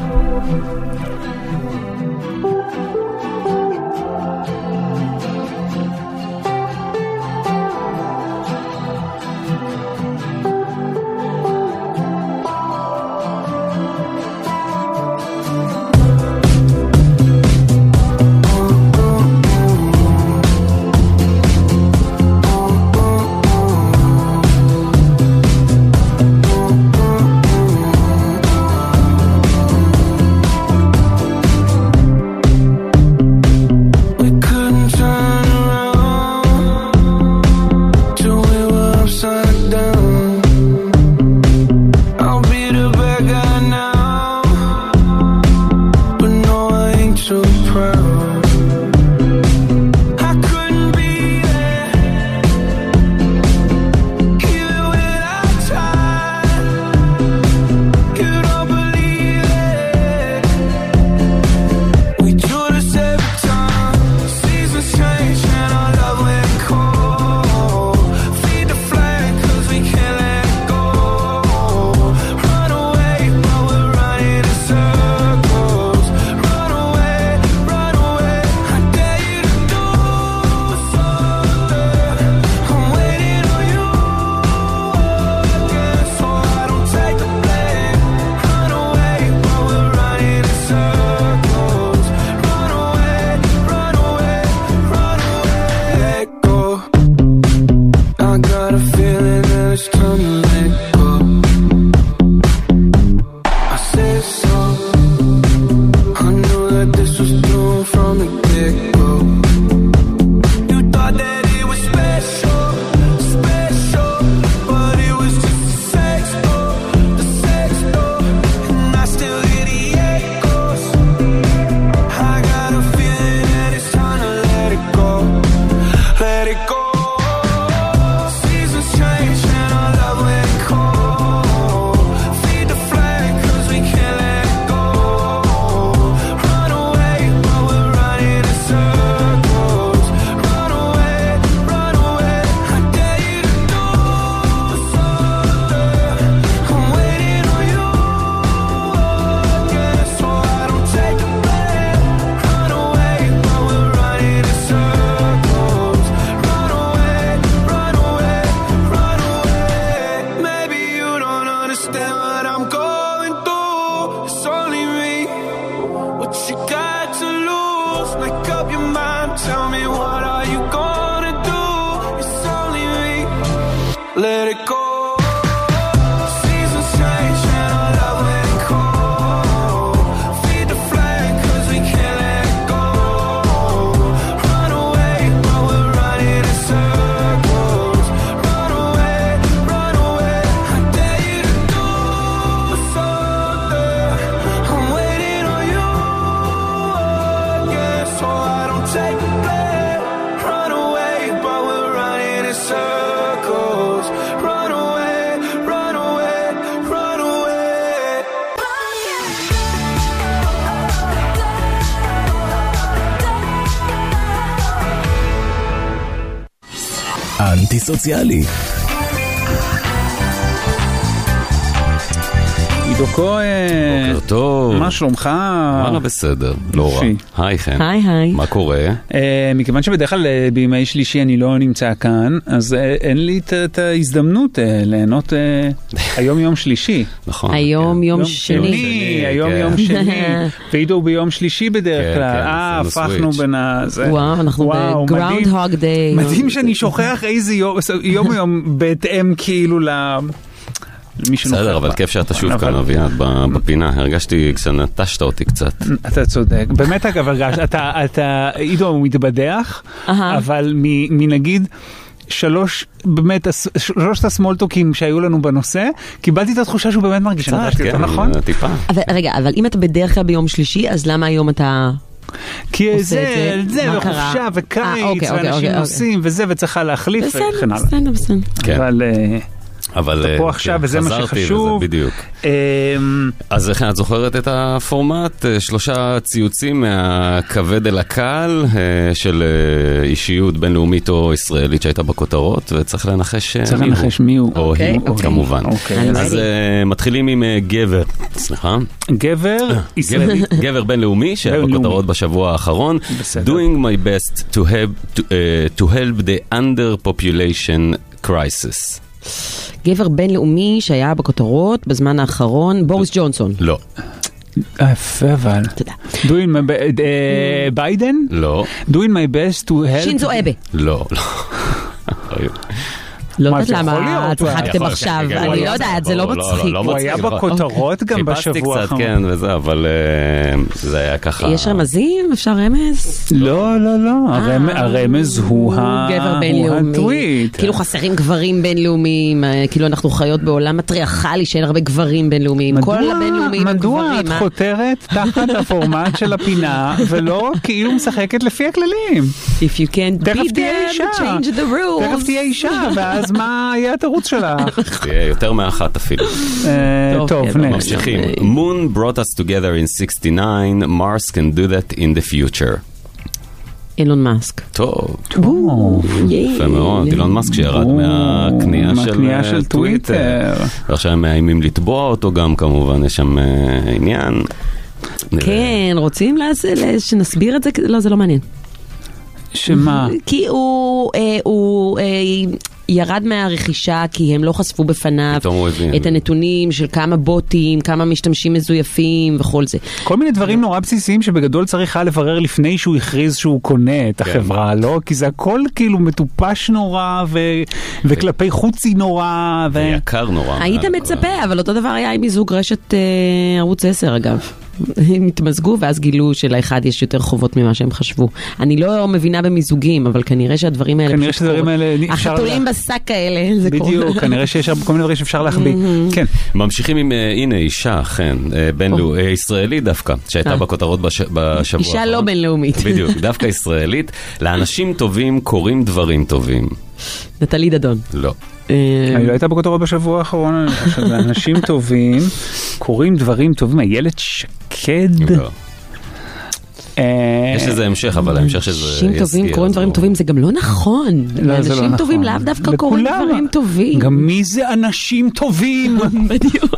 אנטי סוציאלי. עידו כהן. בוקר טוב. מה שלומך? וואלה בסדר, לא רע. היי חן. היי היי. מה קורה? מכיוון שבדרך כלל בימי שלישי אני לא נמצא כאן, אז אין לי את ההזדמנות ליהנות היום יום שלישי. נכון. היום יום שני. היום יום שני. ועידו ביום שלישי בדרך כלל. אה, הפכנו בין ה... וואו, אנחנו ב-Groundhog Day. מדהים שאני שוכח איזה יום יום בהתאם כאילו ל... בסדר, אבל כיף שאתה שוב כאן אביעד בפינה, הרגשתי כשנטשת אותי קצת. אתה צודק, באמת אגב הרגשת, אתה עידו מתבדח, אבל מנגיד שלוש, באמת, שלושת הסמולטוקים שהיו לנו בנושא, קיבלתי את התחושה שהוא באמת מרגיש, קצת, כן, נכון? טיפה. רגע, אבל אם אתה בדרך כלל ביום שלישי, אז למה היום אתה כי זה, זה, וחופשה וקיץ, ואנשים נוסעים וזה, וצריכה להחליף וכן הלאה. בסדר, בסדר. אבל... אבל אתה פה עכשיו, וזה מה שחשוב. בדיוק. אז לכן, את זוכרת את הפורמט? שלושה ציוצים מהכבד אל הקהל של אישיות בינלאומית או ישראלית שהייתה בכותרות, וצריך לנחש מי הוא. צריך לנחש מי הוא. או היא, כמובן. אז מתחילים עם גבר, סליחה. גבר ישראלי. גבר בינלאומי שהיה בכותרות בשבוע האחרון. Doing my best to help, to help the underpopulation crisis. גבר בינלאומי שהיה בכותרות בזמן האחרון, בוריס ג'ונסון. לא. יפה, אבל. תודה. ביידן? לא. Doing my best to help... שינזו אבה. לא, לא. לא יודעת למה צחקתם עכשיו, אני לא יודעת, זה לא מצחיק. הוא היה בכותרות גם בשבוע האחרון. חיפשתי קצת, כן, וזה, אבל זה היה ככה... יש רמזים? אפשר רמז? לא, לא, לא, הרמז הוא הטוויט. כאילו חסרים גברים בינלאומיים, כאילו אנחנו חיות בעולם מטריארכלי שאין הרבה גברים בינלאומיים. כל הבינלאומיים הם גברים. מדוע את חותרת תחת הפורמט של הפינה, ולא כאילו משחקת לפי הכללים? If you can't beat them, change the rules. תכף תהיה אישה, ואז מה יהיה התירוץ שלך? תהיה יותר מאחת אפילו. טוב, ממשיכים. Moon brought us together in sixty-nine, Mars can do that in the future. אילון מאסק. טוב. יפה מאוד. אילון מאסק שירד מהקנייה של טוויטר. ועכשיו הם מאיימים לתבוע אותו גם, כמובן, יש שם עניין. כן, רוצים שנסביר את זה? לא, זה לא מעניין. שמה? כי הוא, אה, הוא אה, ירד מהרכישה כי הם לא חשפו בפניו את הנתונים של כמה בוטים, כמה משתמשים מזויפים וכל זה. כל מיני דברים נורא בסיסיים שבגדול צריך היה לברר לפני שהוא הכריז שהוא קונה את החברה, לא? כי זה הכל כאילו מטופש נורא ו... וכלפי חוצי נורא ו... ויקר נורא. היית מצפה, אבל אותו דבר היה עם מיזוג רשת אה, ערוץ עשר אגב. הם התמזגו ואז גילו שלאחד יש יותר חובות ממה שהם חשבו. אני לא מבינה במיזוגים, אבל כנראה שהדברים האלה... כנראה שהדברים האלה... החתולים בשק האלה, זה קורה. בדיוק, כנראה שיש כל מיני דברים שאפשר להחביא. כן. ממשיכים עם, הנה, אישה, כן, ישראלית דווקא, שהייתה בכותרות בשבוע. אישה לא בינלאומית. בדיוק, דווקא ישראלית. לאנשים טובים קוראים דברים טובים. נטלי דדון. לא. אני לא הייתה בכותרות בשבוע האחרון, אנשים טובים קוראים דברים טובים, הילד שקד. יש איזה המשך, אבל ההמשך שזה... אנשים טובים קוראים דברים טובים, זה גם לא נכון. אנשים טובים לאו דווקא קוראים דברים טובים. גם מי זה אנשים טובים? בדיוק.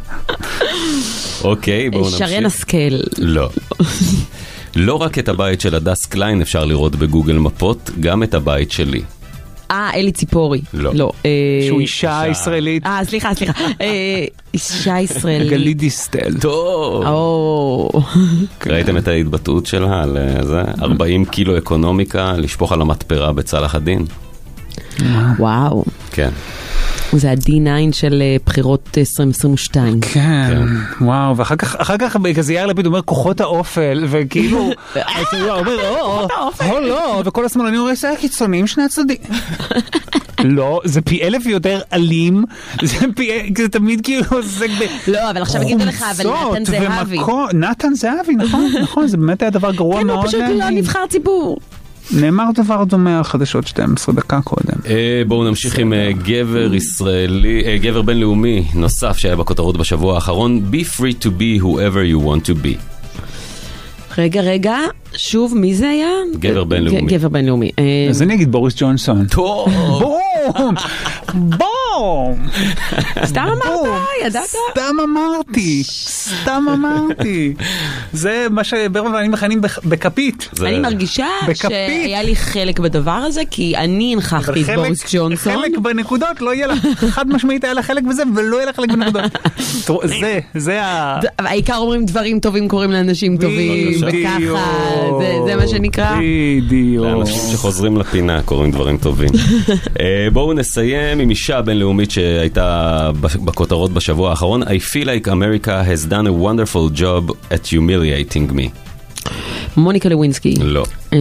אוקיי, בואו נמשיך. שרן השכל. לא. לא רק את הבית של הדס קליין אפשר לראות בגוגל מפות, גם את הבית שלי. אה, אלי ציפורי. לא. לא. שהוא אישה ישראלית. אה, סליחה, סליחה. אישה ישראלית. גלית דיסטל. טוב. או. ראיתם את ההתבטאות שלה על זה? ארבעים קילו אקונומיקה, לשפוך על המטפרה בצלח הדין. וואו. כן. זה ה-די ניין של בחירות עשרים עשרים ושתיים. כן, וואו, ואחר כך, אחר כך כזה יאיר לפיד אומר כוחות האופל, וכאילו, הוא אומר, או, לא, וכל השמאלנים אומרים, זה הקיצונים שני הצדדים. לא, זה פי אלף יותר אלים, זה תמיד כאילו עוסק ב... לא, אבל עכשיו אגידו לך, אבל נתן זהבי. נתן זהבי, נכון, נכון, זה באמת היה דבר גרוע מאוד. כן, הוא פשוט לא נבחר ציבור. נאמר דבר דומה על חדשות שתים עשרה דקה קודם. בואו נמשיך עם גבר ישראלי, גבר בינלאומי נוסף שהיה בכותרות בשבוע האחרון. Be free to be whoever you want to be. רגע, רגע, שוב, מי זה היה? גבר בינלאומי. גבר בינלאומי. אז אני אגיד בוריס ג'ונסון. טוב. בום! בום! סתם אמרת, ידעת? סתם אמרתי, סתם אמרתי. זה מה שברמן ואני מכנים בכפית. אני מרגישה שהיה לי חלק בדבר הזה, כי אני הנחחתי את בוריס ג'ונסון. חלק בנקודות, לא יהיה לך, חד משמעית היה לה חלק בזה, ולא יהיה לה חלק בנקודות. זה, זה ה... העיקר אומרים דברים טובים קוראים לאנשים טובים, וככה, זה מה שנקרא. בדיוק. לאנשים שחוזרים לפינה קוראים דברים טובים. בואו נסיים עם אישה בינלאומית שהייתה בכותרות בשבוע האחרון. I feel like America has done a wonderful job at humiliating me. מוניקה לווינסקי. לא. אתה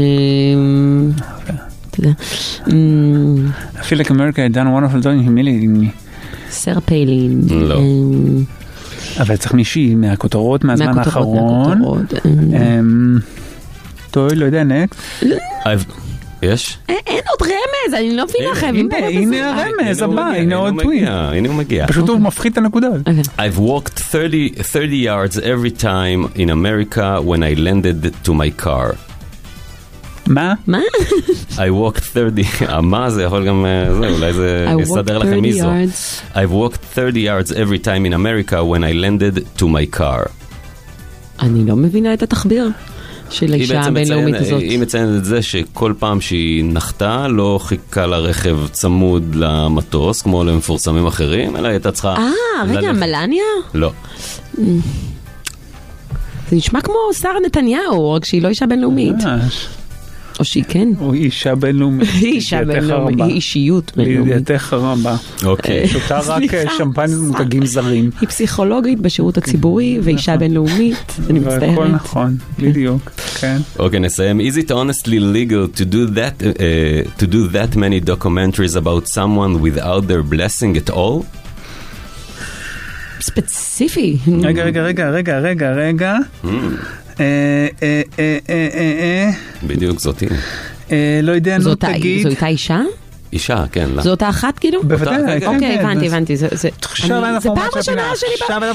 יודע. I feel like America has done a wonderful job at humiliating me. סרה פיילין. לא. אבל צריך מישהי מהכותרות מהזמן האחרון. טוב, לא יודע, נקסט. יש? אין עוד רמז, אני לא מבינה לכם. הנה הרמז הבא, הנה עוד טוויט. הנה הוא מגיע. פשוט הוא מפחית את הנקודות. I've walked thirty yards every time in America when I landed to my car. מה? מה? I walked thirty, מה זה יכול גם, אולי זה יסדר לכם איזו. I've walked thirty yards every time in America when I landed to my car. אני לא מבינה את התחביר. של האישה הבינלאומית הזאת. היא מציינת את זה שכל פעם שהיא נחתה לא חיכה לרכב צמוד למטוס כמו למפורסמים אחרים, אלא הייתה צריכה... אה, רגע, מלניה? לא. זה נשמע כמו שר נתניהו, רק שהיא לא אישה בינלאומית. או שהיא כן. או אישה בינלאומית. היא אישה בינלאומית, היא אישיות בינלאומית. לידיעתך הרבה. אוקיי. שותה רק שמפניה מותגים זרים. היא פסיכולוגית בשירות הציבורי, ואישה בינלאומית, אני מצטערת. הכל נכון, בדיוק, כן. אוקיי, נסיים. Is it honestly legal to do that, to do that many documentaries about someone without their blessing at all? ספציפי. רגע, רגע, רגע, רגע, רגע, רגע. בדיוק זאתי. לא יודע, נו תגיד. זו הייתה אישה? אישה, כן. זו אותה אחת כאילו? בוודאי. אוקיי, הבנתי, הבנתי. זה פעם ראשונה שאני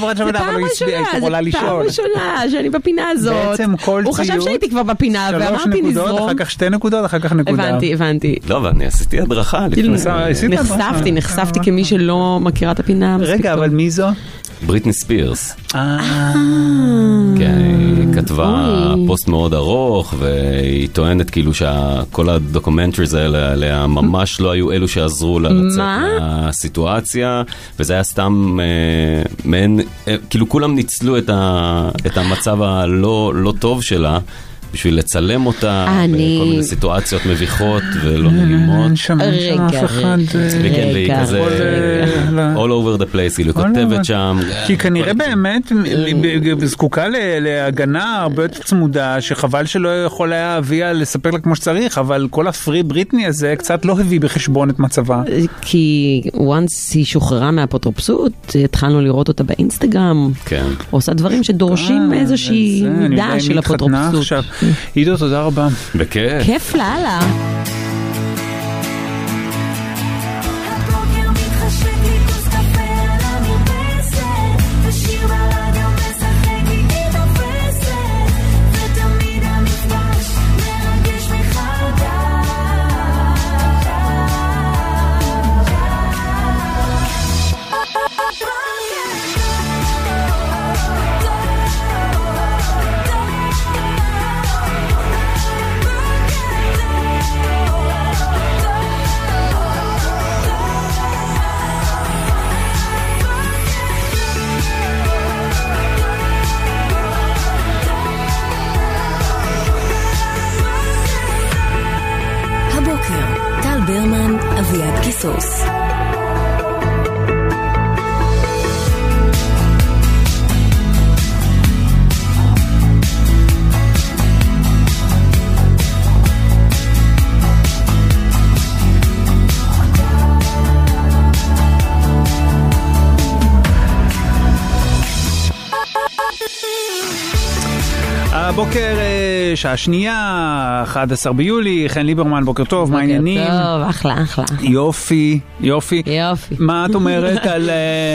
פעם ראשונה שאני בפינה הזאת. בעצם כל ציוד. הוא חשב שהייתי כבר בפינה ואמרתי נזרום. אחר כך שתי נקודות, אחר כך נקודה. הבנתי, הבנתי. לא, ואני עשיתי הדרכה. נחשפתי, נחשפתי כמי שלא מכירה את הפינה. רגע, אבל מי זו? בריטני ספירס. אה. כן, היא כתבה פוסט מאוד ארוך, והיא טוענת כאילו שכל הדוקומנטריז האלה ממש לא היו אלו שעזרו לה לצאת מהסיטואציה, וזה היה סתם מעין, כאילו כולם ניצלו את המצב הלא טוב שלה, בשביל לצלם אותה בכל מיני סיטואציות מביכות ולא נעימות. רגע, רגע, כזה all over the place, היא כותבת שם. כי כנראה באמת זקוקה להגנה הרבה יותר צמודה, שחבל שלא יכול היה אביה לספר לה כמו שצריך, אבל כל הפרי בריטני הזה קצת לא הביא בחשבון את מצבה. כי once היא שוחררה מהאפוטרופסות, התחלנו לראות אותה באינסטגרם, עושה דברים שדורשים איזושהי מידה של אפוטרופסות. עידו, תודה רבה. בכיף. כיף לאללה. ברמן, אביעד קיסוס. הבוקר, שעה שנייה, אחד עשר ביולי, חן ליברמן, בוקר טוב, מה העניינים? בוקר טוב, אחלה, אחלה. יופי, יופי. יופי. מה את אומרת על...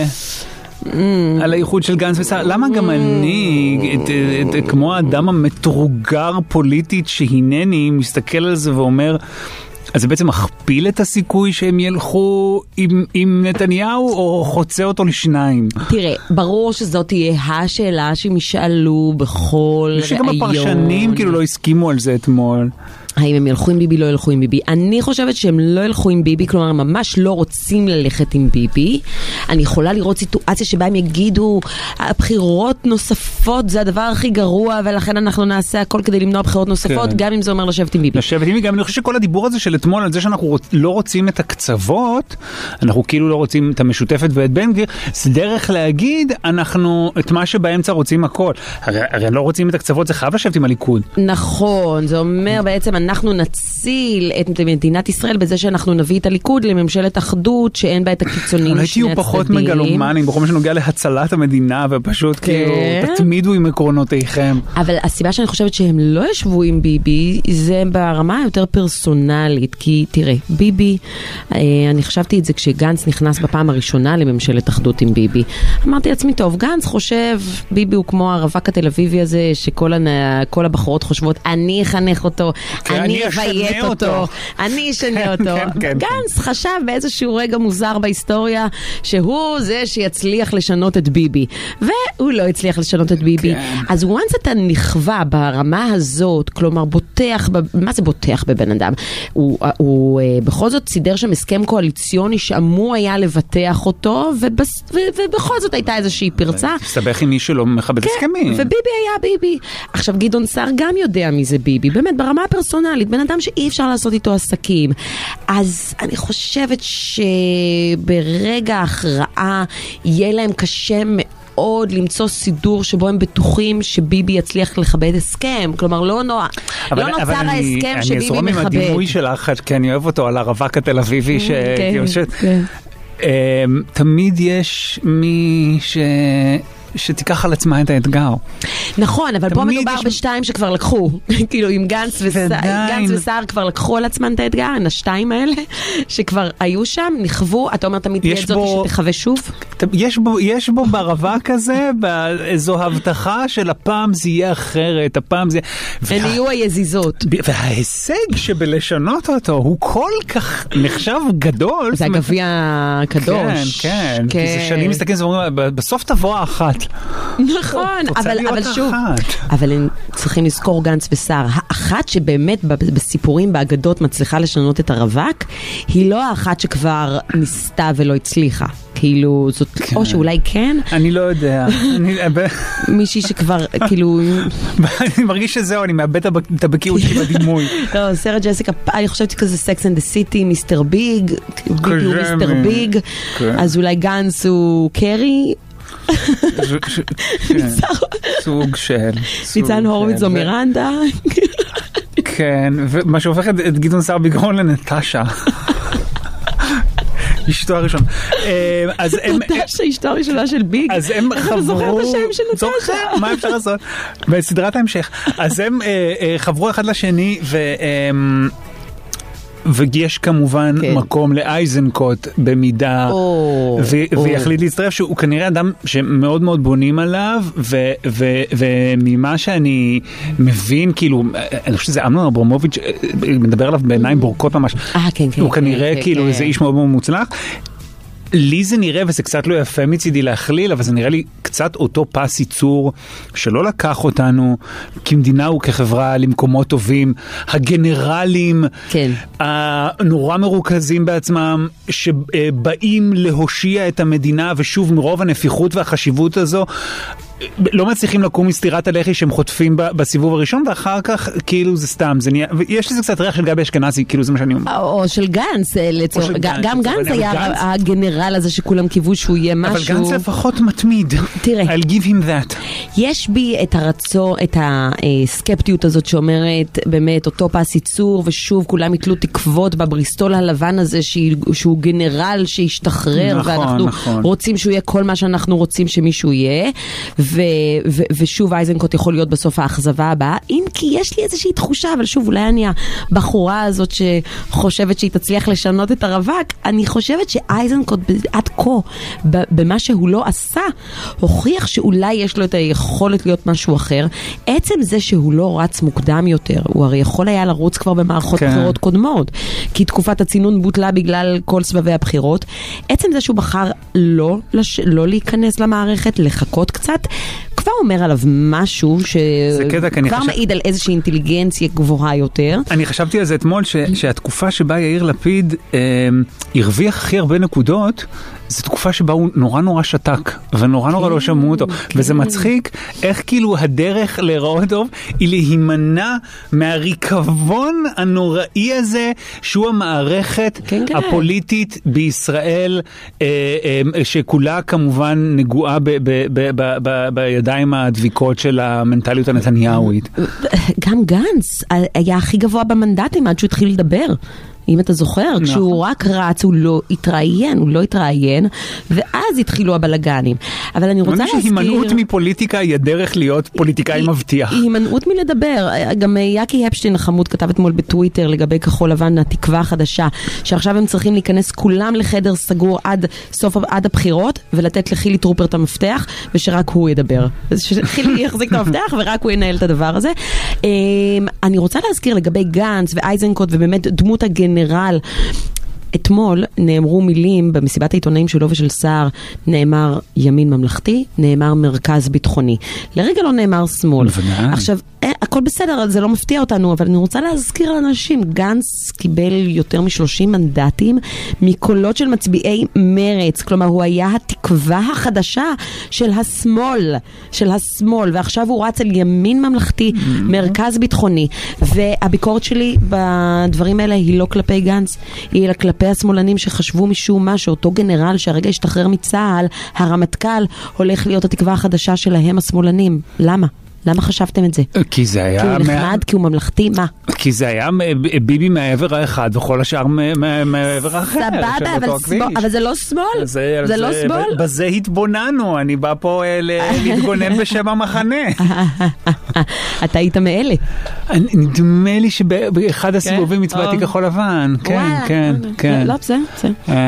על האיחוד של גנץ וסער? למה גם אני, כמו האדם המתורגר פוליטית שהינני, מסתכל על זה ואומר... אז זה בעצם מכפיל את הסיכוי שהם ילכו עם, עם נתניהו או חוצה אותו לשניים? תראה, ברור שזאת תהיה השאלה שהם ישאלו בכל ראיון. שגם הפרשנים כאילו לא הסכימו על זה אתמול. האם הם ילכו עם ביבי, לא ילכו עם ביבי. אני חושבת שהם לא ילכו עם ביבי, כלומר, ממש לא רוצים ללכת עם ביבי. אני יכולה לראות סיטואציה שבה הם יגידו, הבחירות נוספות זה הדבר הכי גרוע, ולכן אנחנו נעשה הכל כדי למנוע בחירות נוספות, כן. גם אם זה אומר לשבת עם ביבי. לשבת עם ביבי, גם אני חושב שכל הדיבור הזה של אתמול, על זה שאנחנו לא רוצים את הקצוות, אנחנו כאילו לא רוצים את המשותפת ואת בן גביר, זה דרך להגיד, אנחנו את מה שבאמצע רוצים הכל. הרי, הרי לא רוצים את הקצוות, זה חייב לשבת עם הליכוד. נכון, זה אומר בעצם אנחנו נציל את מדינת ישראל בזה שאנחנו נביא את הליכוד לממשלת אחדות שאין בה את הקיצונים אולי שני תהיו פחות מגלומנים, בכל מה שנוגע להצלת המדינה, ופשוט כאילו תתמידו עם עקרונותיכם. אבל הסיבה שאני חושבת שהם לא ישבו עם ביבי, זה ברמה יותר פרסונלית, כי תראה, ביבי, אני חשבתי את זה כשגנץ נכנס בפעם הראשונה לממשלת אחדות עם ביבי. אמרתי לעצמי, טוב, גנץ חושב, ביבי הוא כמו הרווק התל אביבי הזה, שכל כל הבחורות חושבות, אני אחנך אותו, אני אביית אותו, אני אשנה אותו. גנץ חשב באיזשהו רגע מוזר בהיסטוריה, שהוא זה שיצליח לשנות את ביבי. והוא לא הצליח לשנות את ביבי. אז once אתה נכווה ברמה הזאת, כלומר בוטח, מה זה בוטח בבן אדם? הוא בכל זאת סידר שם הסכם קואליציוני שאמור היה לבטח אותו, ובכל זאת הייתה איזושהי פרצה. תסתבך עם מי שלא מכבד הסכמים. וביבי היה ביבי. עכשיו גדעון סער גם יודע מי זה ביבי, באמת ברמה הפרסונלית, בן אדם שאי אפשר לעשות איתו עסקים. אז אני חושבת שברגע ההכרעה יהיה להם קשה מאוד למצוא סידור שבו הם בטוחים שביבי יצליח לכבד הסכם. כלומר, לא נוע, לא נוצר ההסכם שביבי מכבד. אני אזרום עם הדימוי שלך, כי אני אוהב אותו על הרווק התל אביבי, תמיד יש מי ש... שתיקח על עצמה את האתגר. נכון, אבל פה מדובר בשתיים שכבר לקחו. כאילו, עם גנץ וסער כבר לקחו על עצמן את האתגר, השתיים האלה, שכבר היו שם, נכוו, אתה אומר תמיד תהיה זאת שתחווה שוב? יש בו ברווק הזה, זו הבטחה של הפעם זה יהיה אחרת, הפעם זה... הן יהיו היזיזות. וההישג שבלשנות אותו, הוא כל כך נחשב גדול. זה הגביע הקדוש. כן, כן. זה שנים מסתכלים ואומרים, בסוף תבוא האחת. נכון, אבל, אבל שוב, אבל הם צריכים לזכור גנץ וסער. האחת שבאמת בסיפורים, באגדות מצליחה לשנות את הרווק, היא לא האחת שכבר ניסתה ולא הצליחה. כאילו, זאת, כן. או שאולי כן. אני לא יודע. מישהי שכבר, כאילו... אני מרגיש שזהו, אני מאבד את הבקיאות שלי בדימוי. לא, סרט ג'סיקה, אני חושבת כזה סקס אנד דה סיטי, מיסטר ביג, ביבי הוא מיסטר ביג, אז אולי גנץ הוא קרי, סוג של ניצן הורוביץ או מירנדה. כן, ומה שהופך את גדעון סער בגרון לנטשה, אשתו הראשון. נטשה, אשתו הראשונה של ביג. אז הם חברו... אתה זוכר את השם של נטשה? מה אפשר לעשות? בסדרת ההמשך. אז הם חברו אחד לשני והם... ויש כמובן כן. מקום לאייזנקוט במידה oh, ו- oh. ויחליט להצטרף שהוא כנראה אדם שמאוד מאוד בונים עליו ו- ו- וממה שאני מבין כאילו אני חושב שזה אמנון אברמוביץ' מדבר עליו בעיניים בורקות ממש ah, כן, כן, הוא כן, כנראה כן, כאילו כן. איזה איש מאוד מאוד מוצלח. לי זה נראה, וזה קצת לא יפה מצידי להכליל, אבל זה נראה לי קצת אותו פס ייצור שלא לקח אותנו כמדינה וכחברה למקומות טובים. הגנרלים, כן. הנורא מרוכזים בעצמם, שבאים להושיע את המדינה, ושוב מרוב הנפיחות והחשיבות הזו, לא מצליחים לקום מסתירת הלחי שהם חוטפים בסיבוב הראשון, ואחר כך כאילו זה סתם, זה נהיה, ויש לזה קצת ריח של גבי אשכנזי, כאילו זה מה שאני אומר. או של גנץ, לצורך, גם גנץ היה הגנרל הזה שכולם קיוו שהוא יהיה משהו. אבל גנץ לפחות מתמיד. תראה. I'll give him that. יש בי את הרצון, את הסקפטיות הזאת שאומרת, באמת, אותו פס ייצור, ושוב כולם יתלו תקוות בבריסטול הלבן הזה, שהוא גנרל שישתחרר, ואנחנו רוצים שהוא יהיה כל מה שאנחנו רוצים שמישהו יהיה. ו- ו- ושוב אייזנקוט יכול להיות בסוף האכזבה הבאה, אם כי יש לי איזושהי תחושה, אבל שוב אולי אני הבחורה הזאת שחושבת שהיא תצליח לשנות את הרווק, אני חושבת שאייזנקוט עד כה במה שהוא לא עשה הוכיח שאולי יש לו את היכולת להיות משהו אחר. עצם זה שהוא לא רץ מוקדם יותר, הוא הרי יכול היה לרוץ כבר במערכות כן. בחירות קודמות, כי תקופת הצינון בוטלה בגלל כל סבבי הבחירות. עצם זה שהוא בחר לא, לש... לא להיכנס למערכת, לחכות קצת, כבר אומר עליו משהו שכבר מעיד על איזושהי אינטליגנציה גבוהה יותר. אני חשבתי על זה אתמול, שהתקופה שבה יאיר לפיד הרוויח הכי הרבה נקודות, זו תקופה שבה הוא נורא נורא שתק, ונורא נורא לא שמעו אותו, וזה מצחיק איך כאילו הדרך להיראות טוב היא להימנע מהריקבון הנוראי הזה, שהוא המערכת הפוליטית בישראל, שכולה כמובן נגועה בידיים הדביקות של המנטליות הנתניהווית. גם גנץ היה הכי גבוה במנדטים עד שהוא התחיל לדבר. אם אתה זוכר, כשהוא רק רץ, הוא לא התראיין, הוא לא התראיין, ואז התחילו הבלגנים. אבל אני רוצה להזכיר... הימנעות מפוליטיקה היא הדרך להיות פוליטיקאי מבטיח. הימנעות מלדבר. גם יקי הפשטיין החמוד כתב אתמול בטוויטר לגבי כחול לבן, התקווה החדשה, שעכשיו הם צריכים להיכנס כולם לחדר סגור עד סוף, עד הבחירות, ולתת לחילי טרופר את המפתח, ושרק הוא ידבר. שחילי יחזיק את המפתח, ורק הוא ינהל את הדבר הזה. אני רוצה להזכיר לגבי גנץ ואייזנקוט, ובאמת דמות הגנרל, אתמול נאמרו מילים במסיבת העיתונאים שלו ושל סער, נאמר ימין ממלכתי, נאמר מרכז ביטחוני. לרגע לא נאמר שמאל. עכשיו, הכל בסדר, זה לא מפתיע אותנו, אבל אני רוצה להזכיר לאנשים, גנץ קיבל יותר מ-שלושים מנדטים מקולות של מצביעי מרץ, כלומר הוא היה התקווה החדשה של השמאל, של השמאל, ועכשיו הוא רץ על ימין ממלכתי, מרכז ביטחוני, והביקורת שלי בדברים האלה היא לא כלפי גנץ, היא אלא כלפי השמאלנים שחשבו משום מה, שאותו גנרל שהרגע השתחרר מצה"ל, הרמטכ"ל, הולך להיות התקווה החדשה שלהם השמאלנים. למה? למה חשבתם את זה? כי זה היה... כי הוא נחמד, כי הוא ממלכתי, מה? כי זה היה ביבי מהעבר האחד וכל השאר מהעבר האחר. סבבה, אבל זה לא שמאל. זה לא שמאל. בזה התבוננו, אני בא פה להתגונן בשם המחנה. אתה היית מאלה. נדמה לי שבאחד הסיבובים הצבעתי כחול לבן. כן, כן, כן. לא, זה, זה.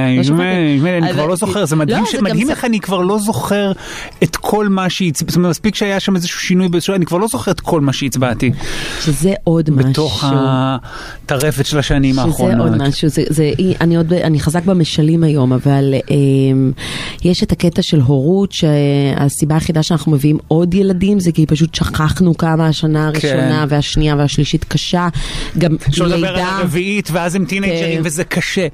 אני כבר לא זוכר, זה מדהים איך אני כבר לא זוכר את כל מה שהצבעתי. זאת אומרת, מספיק שהיה שם איזשהו שינוי, אני כבר לא זוכר את כל מה שהצבעתי. שזה עוד משהו. בתוך הטרפת של השנים האחרונות. שזה עוד משהו. זה, זה, אני, עוד, אני חזק במשלים היום, אבל אה, יש את הקטע של הורות, שהסיבה היחידה שאנחנו מביאים עוד ילדים, זה כי פשוט שכחנו כמה השנה הראשונה, כן. והשנייה והשלישית קשה. גם אפשר לדבר על הרביעית, ואז הם טינג'רים, כן. וזה קשה.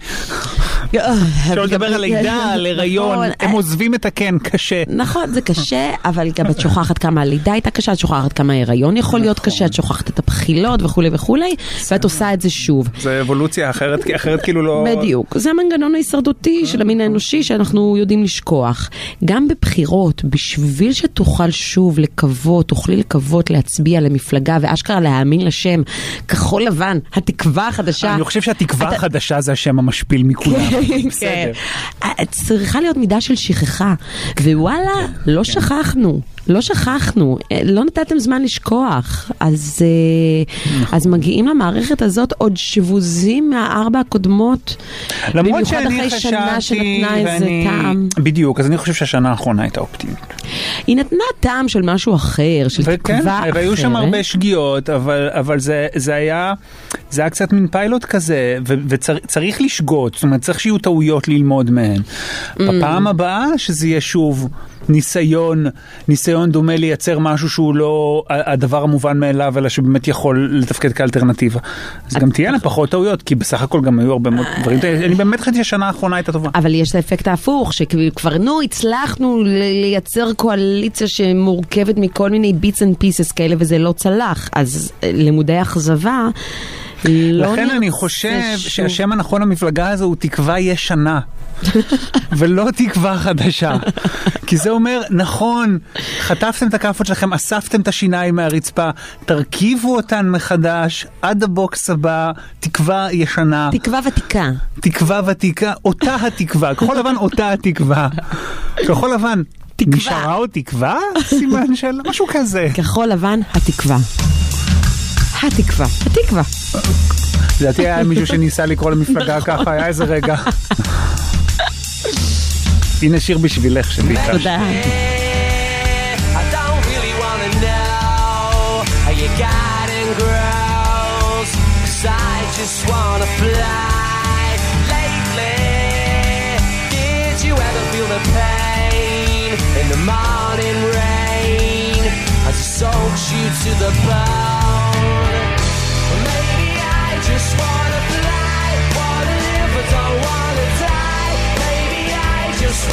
אפשר לדבר על לידה, על הריון, הם עוזבים את הכן, קשה. נכון, זה קשה, אבל גם את שוכחת כמה הלידה הייתה קשה, את שוכחת כמה ההיריון יכול להיות קשה, את שוכחת את הבחילות וכו' וכו', ואת עושה את זה שוב. זה אבולוציה אחרת, אחרת כאילו לא... בדיוק. זה המנגנון ההישרדותי של המין האנושי שאנחנו יודעים לשכוח. גם בבחירות, בשביל שתוכל שוב לקוות, תוכלי לקוות להצביע למפלגה, ואשכרה להאמין לשם, כחול לבן, התקווה החדשה. אני חושב שהתקווה החדשה זה השם המשפיל מכולם. בסדר. צריכה להיות מידה של שכחה, ווואלה, לא שכחנו. לא שכחנו, לא נתתם זמן לשכוח, אז, אז מגיעים למערכת הזאת עוד שבוזים מהארבע הקודמות, למרות שאני חשבתי, ואני... בדיוק, אז אני חושב שהשנה האחרונה הייתה אופטימית. היא נתנה טעם של משהו אחר, של תקווה אחרת. והיו שם הרבה שגיאות, אבל, אבל זה, זה היה, זה היה קצת מין פיילוט כזה, וצריך לשגות, זאת אומרת, צריך שיהיו טעויות ללמוד מהן. בפעם הבאה, שזה יהיה שוב ניסיון, ניסיון דומה לייצר משהו שהוא לא הדבר המובן מאליו, אלא שבאמת יכול לתפקד כאלטרנטיבה. אז גם תהיינה פחות טעויות, כי בסך הכל גם היו הרבה מאוד דברים. אני באמת חושבת שהשנה האחרונה הייתה טובה. אבל יש את האפקט ההפוך, שכבר נו, הצלחנו לייצר קואליציה שמורכבת מכל מיני ביטס אנד פיסס כאלה, וזה לא צלח. אז לימודי אכזבה, לכן אני חושב שהשם הנכון למפלגה הזו הוא תקווה ישנה. ולא תקווה חדשה. כי זה אומר, נכון, חטפתם את הכאפות שלכם, אספתם את השיניים מהרצפה, תרכיבו אותן מחדש, עד הבוקס הבא, תקווה ישנה. תקווה ותיקה. תקווה ותיקה, אותה התקווה. כחול לבן, אותה התקווה. כחול לבן, נשארה עוד תקווה? סימן של משהו כזה. כחול לבן, התקווה. התקווה. התקווה. לדעתי היה מישהו שניסה לקרוא למפלגה ככה, היה איזה רגע. הנה שיר בשבילך שביקשת. תודה. Just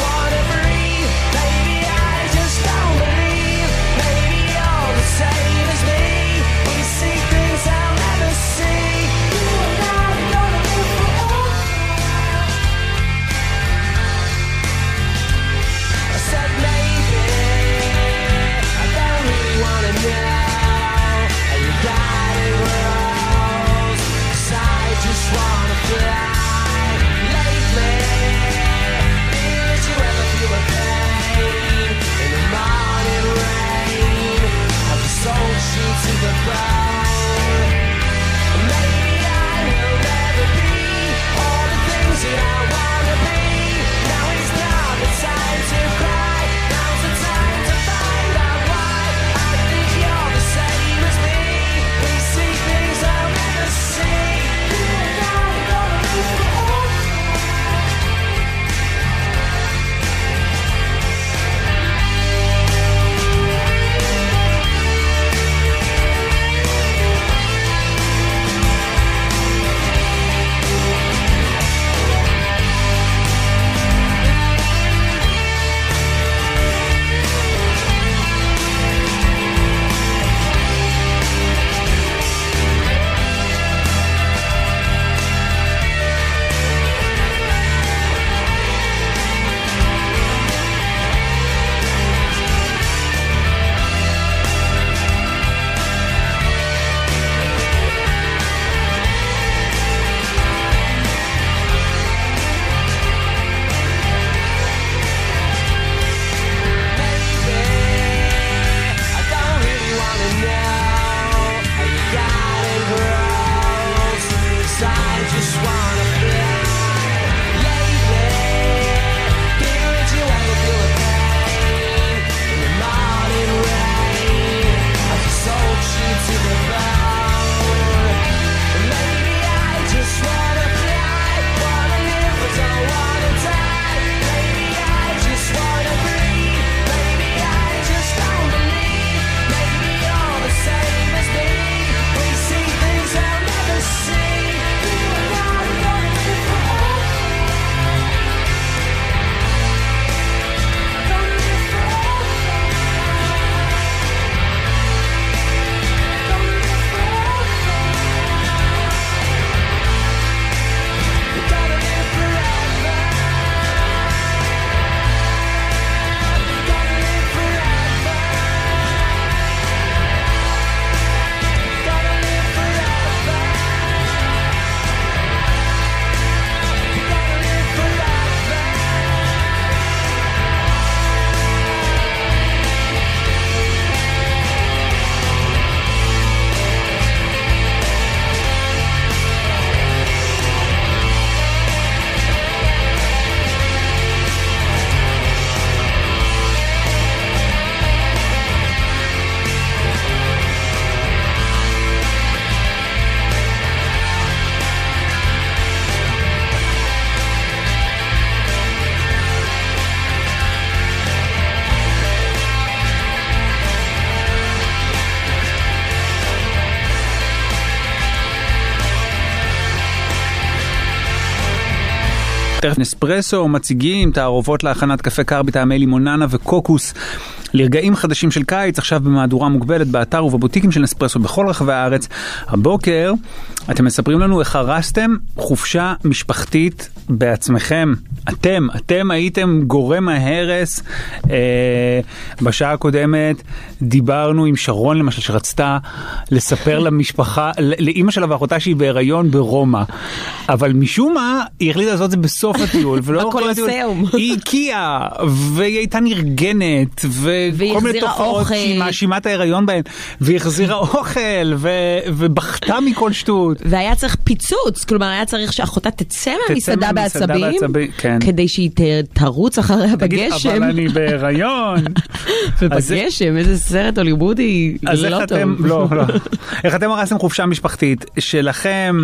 תכף נספרסו מציגים תערובות להכנת קפה קר בטעמי לימוננה וקוקוס לרגעים חדשים של קיץ, עכשיו במהדורה מוגבלת באתר ובבוטיקים של נספרסו בכל רחבי הארץ. הבוקר אתם מספרים לנו איך הרסתם חופשה משפחתית בעצמכם. אתם, אתם הייתם גורם ההרס. אה, בשעה הקודמת דיברנו עם שרון למשל שרצתה לספר למשפחה, לאמא שלה ואחותה שהיא בהיריון ברומא. אבל משום מה היא החליטה לעשות את זה בסוף הטיול. בקולוסיאום. היא הקיאה והיא הייתה נרגנת וכל מיני תופעות שהיא מאשימה את ההיריון בהן. והיא החזירה אוכל ובכתה מכל שטות. והיה צריך פיצוץ, כלומר היה צריך שאחותה תצא מהמסעדה בעצבים, כן. כדי שהיא תרוץ אחריה בגשם. אבל אני בהיריון. ובגשם, איזה סרט הוליוודי לא טוב. לא, לא. איך אתם הרסתם חופשה משפחתית שלכם,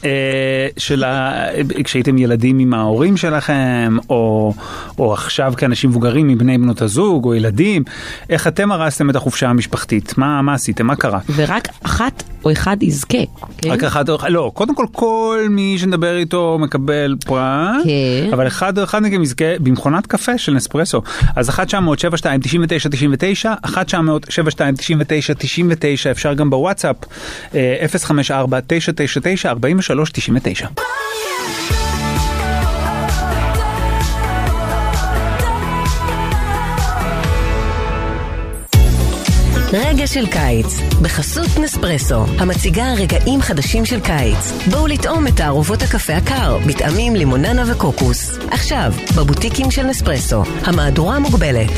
כשהייתם ילדים עם ההורים שלכם, או עכשיו כאנשים מבוגרים מבני בנות הזוג, או ילדים, איך אתם הרסתם את החופשה המשפחתית? מה עשיתם? מה קרה? ורק אחת או אחד יזכה. רק אחד או אחד, לא, קודם כל כל מי שנדבר איתו מקבל פרס, אבל אחד או אחד מכם יזכה במכונת קפה של נספרסו. אז אחת תשע אפס שבע שתיים תשעים ותשע תשעים ותשע, אחת תשע אפס שבע שתיים תשעים ותשע תשעים ותשע, אפשר גם בוואטסאפ אפס חמש ארבע תשע תשע תשע ארבע שלוש תשעים ותשע. רגע של קיץ, בחסות נספרסו, המציגה רגעים חדשים של קיץ. בואו לטעום את תערובות הקפה הקר, בטעמים לימוננה וקוקוס. עכשיו, בבוטיקים של נספרסו, המהדורה מוגבלת.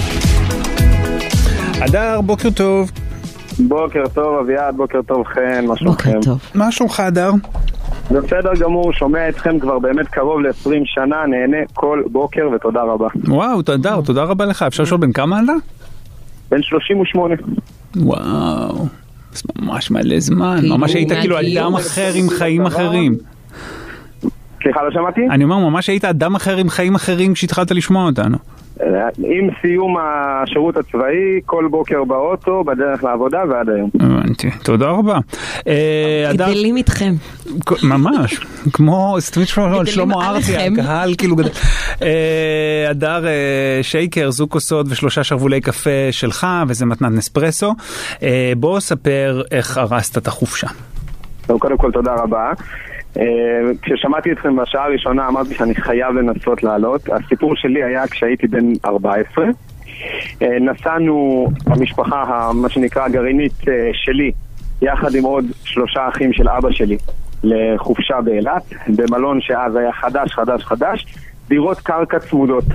אדר, בוקר טוב. בוקר טוב אביעד, בוקר טוב חן, מה שלומכם? בוקר טוב. מה שלומך אדר? בסדר גמור, שומע אתכם כבר באמת קרוב ל-עשרים שנה, נהנה כל בוקר ותודה רבה. וואו, אדר, תודה רבה לך. אפשר לשאול בן כמה אדר? בן שלושים ושמונה. וואו, זה ממש מלא זמן. ממש היית כאילו אדם אחר עם חיים אחרים. סליחה, לא שמעתי? אני אומר, ממש היית אדם אחר עם חיים אחרים כשהתחלת לשמוע אותנו. עם סיום השירות הצבאי, כל בוקר באוטו, בדרך לעבודה ועד היום. הבנתי, תודה רבה. גדלים איתכם. ממש, כמו סטוויץ' פרול, שלמה ארצי, הקהל כאילו גדל. אדר שייקר, זוג כוסות ושלושה שרוולי קפה שלך, וזה מתנת נספרסו. בוא ספר איך הרסת את החופשה. קודם כל תודה רבה. כששמעתי אתכם בשעה הראשונה אמרתי שאני חייב לנסות לעלות. הסיפור שלי היה כשהייתי בן ארבע עשרה. נסענו המשפחה, מה שנקרא הגרעינית שלי, יחד עם עוד שלושה אחים של אבא שלי, לחופשה באילת, במלון שאז היה חדש, חדש, חדש, דירות קרקע צמודות.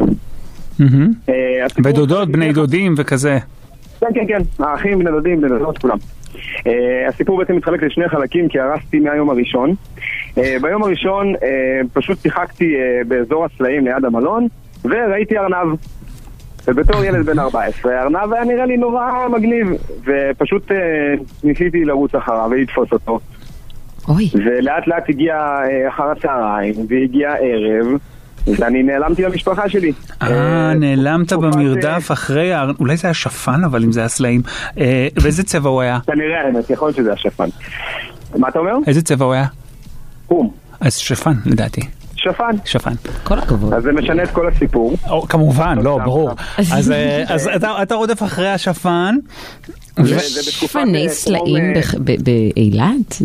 ודודות, בני דודים וכזה. כן, כן, כן, האחים, בני דודים, בני דודות, כולם. הסיפור בעצם מתחלק לשני חלקים, כי הרסתי מהיום הראשון. ביום הראשון פשוט שיחקתי באזור הסלעים ליד המלון, וראיתי ארנב. ובתור ילד בן ארבע עשרה, ארנב היה נראה לי נורא מגניב, ופשוט ניסיתי לרוץ אחריו ולתפוס אותו. אוי. ולאט לאט הגיע אחר הצהריים, והגיע ערב, ואני נעלמתי למשפחה שלי. אה, נעלמת במרדף אחרי, אולי זה היה שפן, אבל אם זה היה סלעים. ואיזה צבע הוא היה? כנראה, האמת, יכול להיות שזה היה שפן. מה אתה אומר? איזה צבע הוא היה? קום. אז שפן, לדעתי. שפן. שפן. כל הכבוד. אז זה משנה את כל הסיפור. כמובן, לא, ברור. אז אתה רודף אחרי השפן. שפני סלעים באילת?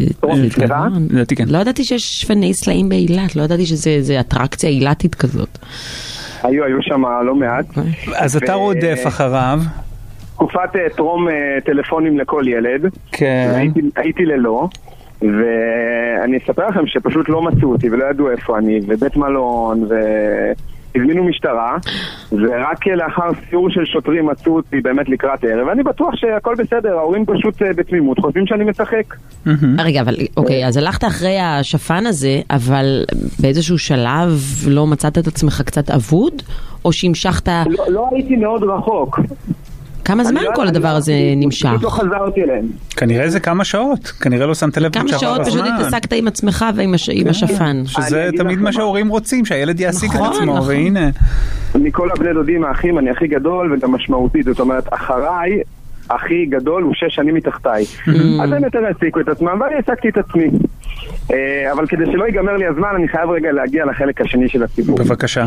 לא ידעתי שיש שפני סלעים באילת, לא ידעתי שזה אטרקציה אילתית כזאת. היו, היו שם לא מעט. אז אתה רודף אחריו. תקופת טרום טלפונים לכל ילד. כן. הייתי ללא. ואני אספר לכם שפשוט לא מצאו אותי ולא ידעו איפה אני, ובית מלון, והזמינו משטרה, ורק לאחר סיור של שוטרים מצאו אותי באמת לקראת ערב, ואני בטוח שהכל בסדר, ההורים פשוט בתמימות חושבים שאני משחק. רגע, אבל אוקיי, אז הלכת אחרי השפן הזה, אבל באיזשהו שלב לא מצאת את עצמך קצת אבוד, או שהמשכת... לא הייתי מאוד רחוק. כמה זמן כל הדבר הזה נמשך? פשוט לא חזרתי אליהם. כנראה זה כמה שעות, כנראה לא שמת לב כמה שעות פשוט התעסקת עם עצמך ועם השפן. שזה תמיד מה שההורים רוצים, שהילד יעסיק את עצמו, והנה. מכל הבני דודים האחים אני הכי גדול וגם משמעותי, זאת אומרת, אחריי הכי גדול הוא שש שנים מתחתיי. אז הם יותר העסיקו את עצמם ואני העסקתי את עצמי. אבל כדי שלא ייגמר לי הזמן, אני חייב רגע להגיע לחלק השני של הסיפור. בבקשה.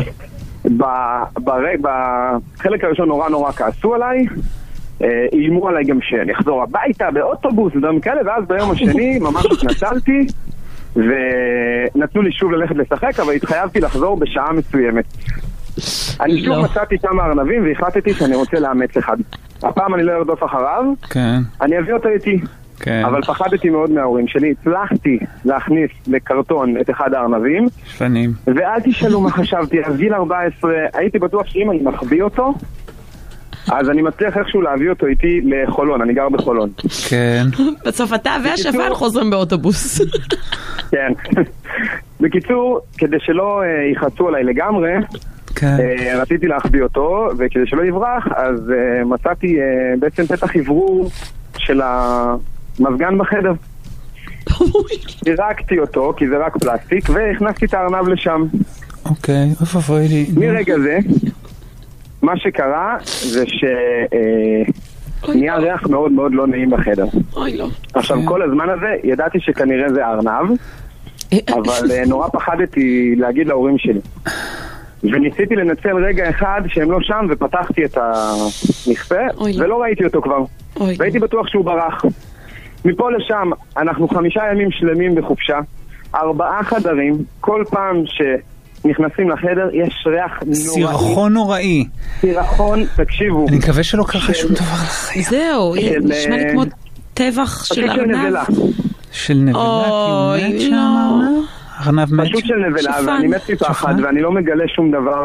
בחלק הראשון נורא נורא כעסו עליי, איימו עליי גם שאני אחזור הביתה באוטובוס ודברים כאלה, ואז ביום השני ממש התנצלתי ונתנו לי שוב ללכת לשחק, אבל התחייבתי לחזור בשעה מסוימת. אני שוב מצאתי שם ארנבים והחלטתי שאני רוצה לאמץ אחד. הפעם אני לא ארדוף אחריו, אני אביא אותו איתי, אבל פחדתי מאוד מההורים שלי. הצלחתי להכניס לקרטון את אחד הארנבים, ואל תשאלו מה חשבתי. אז גיל ארבע עשרה הייתי בטוח שאם אני מחביא אותו, אז אני מצליח איכשהו להביא אותו איתי לחולון. אני גר בחולון. כן. בסוף אתה והשפן חוזרים באוטובוס. כן. בקיצור, כדי שלא יחצו עליי לגמרי, רציתי להחביא אותו, וכדי שלא יברח, אז מצאתי בעצם פתח עברור של המזגן בחדר. פירקתי אותו, כי זה רק פלסטיק, והכנסתי את הארנב לשם. אוקיי, איפה אבוי לי? מרגע זה, מה שקרה זה שנהיה ריח מאוד מאוד לא נעים בחדר. עכשיו, כל הזמן הזה ידעתי שכנראה זה ארנב, אבל נורא פחדתי להגיד להורים שלי. וניסיתי לנצל רגע אחד שהם לא שם, ופתחתי את המכפה, ולא ראיתי אותו כבר. והייתי בטוח שהוא ברח. מפה לשם, אנחנו חמישה ימים שלמים בחופשה, ארבעה חדרים, כל פעם שנכנסים לחדר, יש ריח נוראי. סירחון נוראי. סירחון, תקשיבו. אני מקווה שלא קרה שום דבר לחיים. זהו, נשמע לי כמו טבח של ארנב. של נבלה, כי הוא מת שם. ארנב מת. פשוט של נבלה, ואני מת מפחד, ואני לא מגלה שום דבר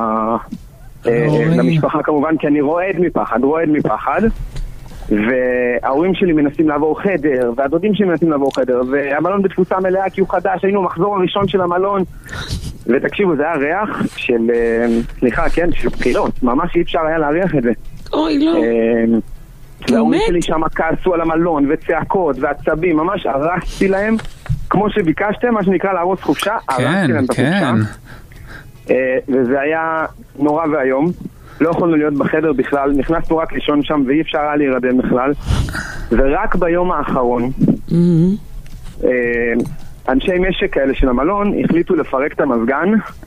למשפחה כמובן, כי אני רועד מפחד, רועד מפחד. וההורים שלי מנסים לעבור חדר, והדודים שלי מנסים לעבור חדר, והמלון בתפוסה מלאה כי הוא חדש, היינו המחזור הראשון של המלון. ותקשיבו, זה היה ריח של, סליחה, כן, של בחילות, ממש אי אפשר היה להריח את זה. אוי, לא. וההורים שלי שם כעסו על המלון, וצעקות, ועצבים, ממש הרסתי להם, כמו שביקשתם, מה שנקרא להרוס חופשה, הרסתי להם את החופשה. וזה היה נורא והיום. לא יכולנו להיות בחדר בכלל, נכנסנו רק לישון שם ואי אפשר היה להירדם בכלל. ורק ביום האחרון אנשי משק כאלה של המלון החליטו לפרק את המזגן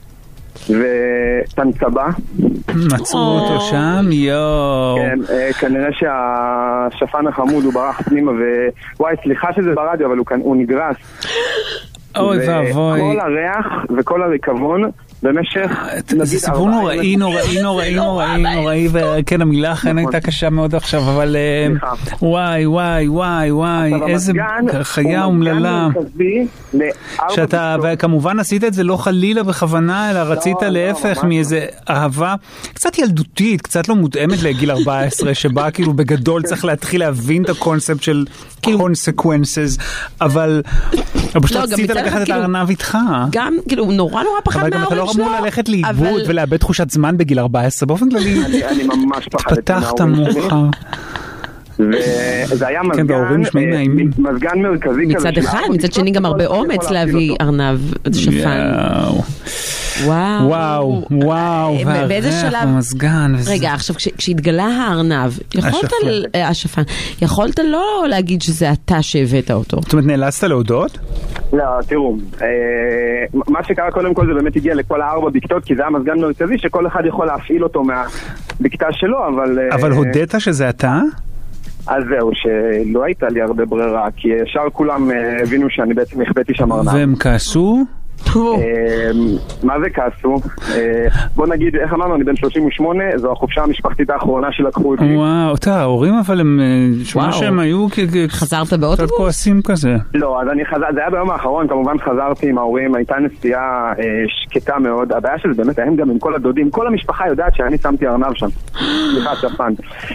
ותנצבה. מצאו אותו שם, יואו. כן, כנראה שהשפן החמוד הוא ברח פנימה, ווואי, סליחה שזה ברדיו, אבל הוא נגרס. אוי ואבוי. וכל הריח וכל הריקבון במשך... זה סיפור נוראי, נוראי, נוראי, נוראי, נוראי, וכן, המילה אכן הייתה קשה מאוד עכשיו, אבל וואי, וואי, וואי, וואי, איזה חיה אומללה. שאתה, וכמובן עשית את זה לא חלילה בכוונה, אלא רצית להפך מאיזה אהבה קצת ילדותית, קצת לא מותאמת לגיל ארבע עשרה, שבה כאילו בגדול צריך להתחיל להבין את הקונספט של consequences, אבל פשוט רצית לקחת את הארנב איתך. גם, כאילו, נורא נורא פחד מההורים שלו. לא אמור ללכת לאיבוד ולאבד תחושת זמן בגיל ארבע עשרה, באופן כללי. אני ממש פחדתי. פתחת מוחה. וזה היה מזגן מרכזי כזה. מצד אחד, מצד שני גם הרבה אומץ להביא ארנב שפן. וואו. וואו, וואו. באיזה שלב? רגע, עכשיו, כשהתגלה הארנב, השפן, יכולת לא להגיד שזה אתה שהבאת אותו. זאת אומרת, נאלצת להודות? לא, תראו, מה שקרה קודם כל זה באמת הגיע לכל הארבע בקתות, כי זה היה מזגן מרכזי שכל אחד יכול להפעיל אותו מהבקתה שלו, אבל... אבל הודית שזה אתה? אז זהו, שלא הייתה לי הרבה ברירה, כי ישר כולם הבינו שאני בעצם החבאתי שם ארנב. והם כעסו? מה זה כעסו? בוא נגיד, איך אמרנו, אני בן שלושים ושמונה, זו החופשה המשפחתית האחרונה שלקחו אותי. וואו, אתה, ההורים אבל הם, שמה שהם היו חזרת באוטובוס? קצת כועסים כזה. לא, אז אני חזרתי, זה היה ביום האחרון, כמובן חזרתי עם ההורים, הייתה נסיעה שקטה מאוד, הבעיה שזה באמת הם גם עם כל הדודים, כל המשפחה יודעת שאני שמתי ארנב שם. סליחה, שפן.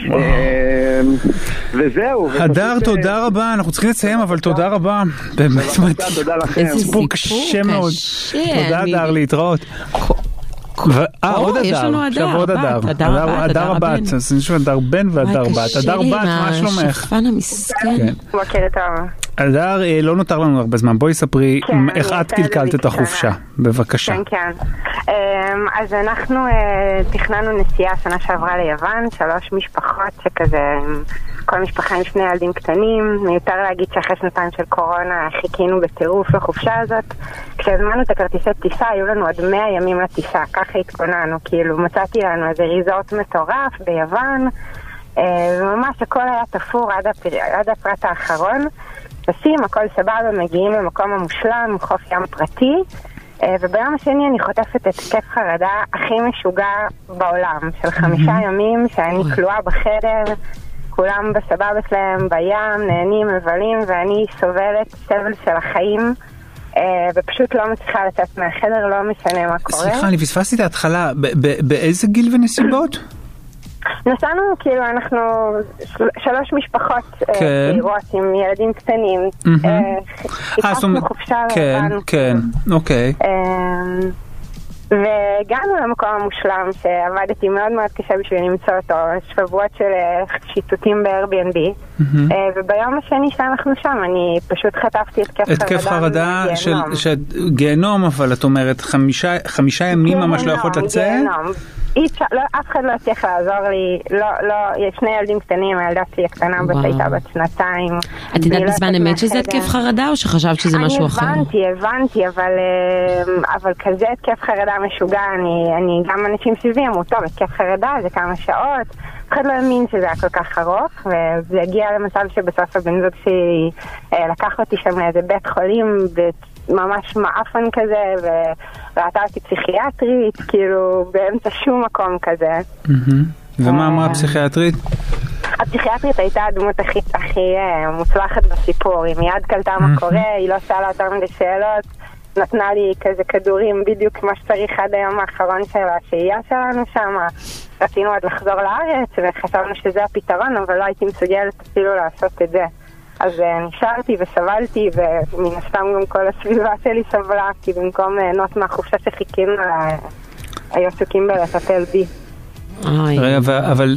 וזהו. הדר, תודה רבה, אנחנו צריכים לסיים, אבל תודה רבה. באמת, תודה לכם. סיפור קשה מאוד. תודה אדר, להתראות. אה, עוד אדר, עכשיו עוד אדר. אדר הבת, אז נשמע אדר בן ואדר בת. אדר בת, מה שלומך? שפן המסכן. בוקר טוב. הדר, לא נותר לנו הרבה זמן, בואי ספרי איך את קלקלת את החופשה, בבקשה. כן, כן. אז אנחנו תכננו נסיעה שנה שעברה ליוון, שלוש משפחות שכזה, כל משפחה עם שני ילדים קטנים, מיותר להגיד שאחרי שנתיים של קורונה חיכינו בטירוף לחופשה הזאת. כשהזמנו את הכרטיסי טיסה, היו לנו עוד מאה ימים לטיסה, ככה התכוננו, כאילו מצאתי לנו איזה ריזורט מטורף ביוון, וממש הכל היה תפור עד, הפר... עד הפרט האחרון. עושים, הכל סבבה, מגיעים למקום המושלם, חוף ים פרטי, וביום השני אני חוטפת את כיף חרדה הכי משוגע בעולם, של חמישה ימים שאני כלואה בחדר, כולם בסבבה שלהם, בים, נהנים, מבלים, ואני סובלת סבל של החיים, ופשוט לא מצליחה לצאת מהחדר, לא משנה מה קורה. סליחה, אני פספסתי את ההתחלה, באיזה גיל ונסיבות? נסענו, כאילו, אנחנו שלוש משפחות צעירות עם ילדים קטנים. חיפשנו חופשה כן, כן, אוקיי. והגענו למקום המושלם שעבדתי מאוד מאוד קשה בשביל למצוא אותו, שבועות של שיטוטים ב-Airbnb, וביום השני שאנחנו שם אני פשוט חטפתי את כיף חרדה. את כיף חרדה של גיהנום, אבל את אומרת חמישה ימים ממש לא יכולת לצאת? גיהנום. לא, אף אחד לא צריך לעזור לי, לא, לא, יש שני ילדים קטנים, הילדה שלי הקטנה בת הייתה בת שנתיים. את יודעת בזמן אמת שזה התקף חרדה או שחשבת שזה משהו אחר? אני הבנתי, הבנתי, אבל, אבל כזה התקף חרדה משוגע, אני, אני גם אנשים סביבי אמרו, טוב, התקף חרדה זה כמה שעות, אף אחד לא האמין שזה היה כל כך ארוך, וזה הגיע למצב שבסוף הבן זוג שלי לקח אותי שם לאיזה בית חולים, ממש מאפן כזה, וראתה אותי פסיכיאטרית, כאילו באמצע שום מקום כזה. ומה אמרה הפסיכיאטרית? הפסיכיאטרית הייתה הדמות הכי, הכי מוצלחת בסיפור, היא מיד קלטה מה קורה, היא לא שאלה יותר מדי שאלות, נתנה לי כזה כדורים בדיוק כמו שצריך עד היום האחרון של השהייה שלנו שם. רצינו עד לחזור לארץ וחשבנו שזה הפתרון, אבל לא הייתי מסוגלת אפילו לעשות את זה. אז נשארתי וסבלתי, ומן הסתם גם כל הסביבה שלי סבלה, כי במקום ליהנות מהחופשה שחיכינו, היו עסוקים בלטפל בי. אבל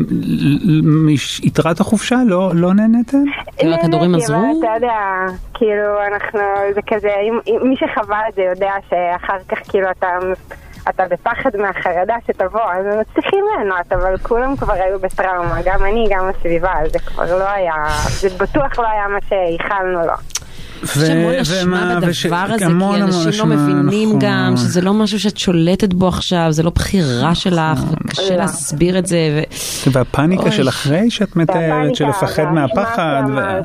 יתרת החופשה לא נהנתם? כאילו הכדורים עזרו? אתה יודע, כאילו אנחנו, זה כזה, מי שחווה את זה יודע שאחר כך כאילו אתה... אתה בפחד מהחרדה שתבוא, אז הם מצליחים ליהנות, אבל כולם כבר היו בטראומה, גם אני, גם הסביבה, זה כבר לא היה, זה בטוח לא היה מה שייחלנו לו. יש המון אשמה בדבר הזה, כי אנשים לא מבינים גם שזה לא משהו שאת שולטת בו עכשיו, זה לא בחירה שלך, וקשה להסביר את זה. והפאניקה של אחרי שאת מתארת, של לפחד מהפחד.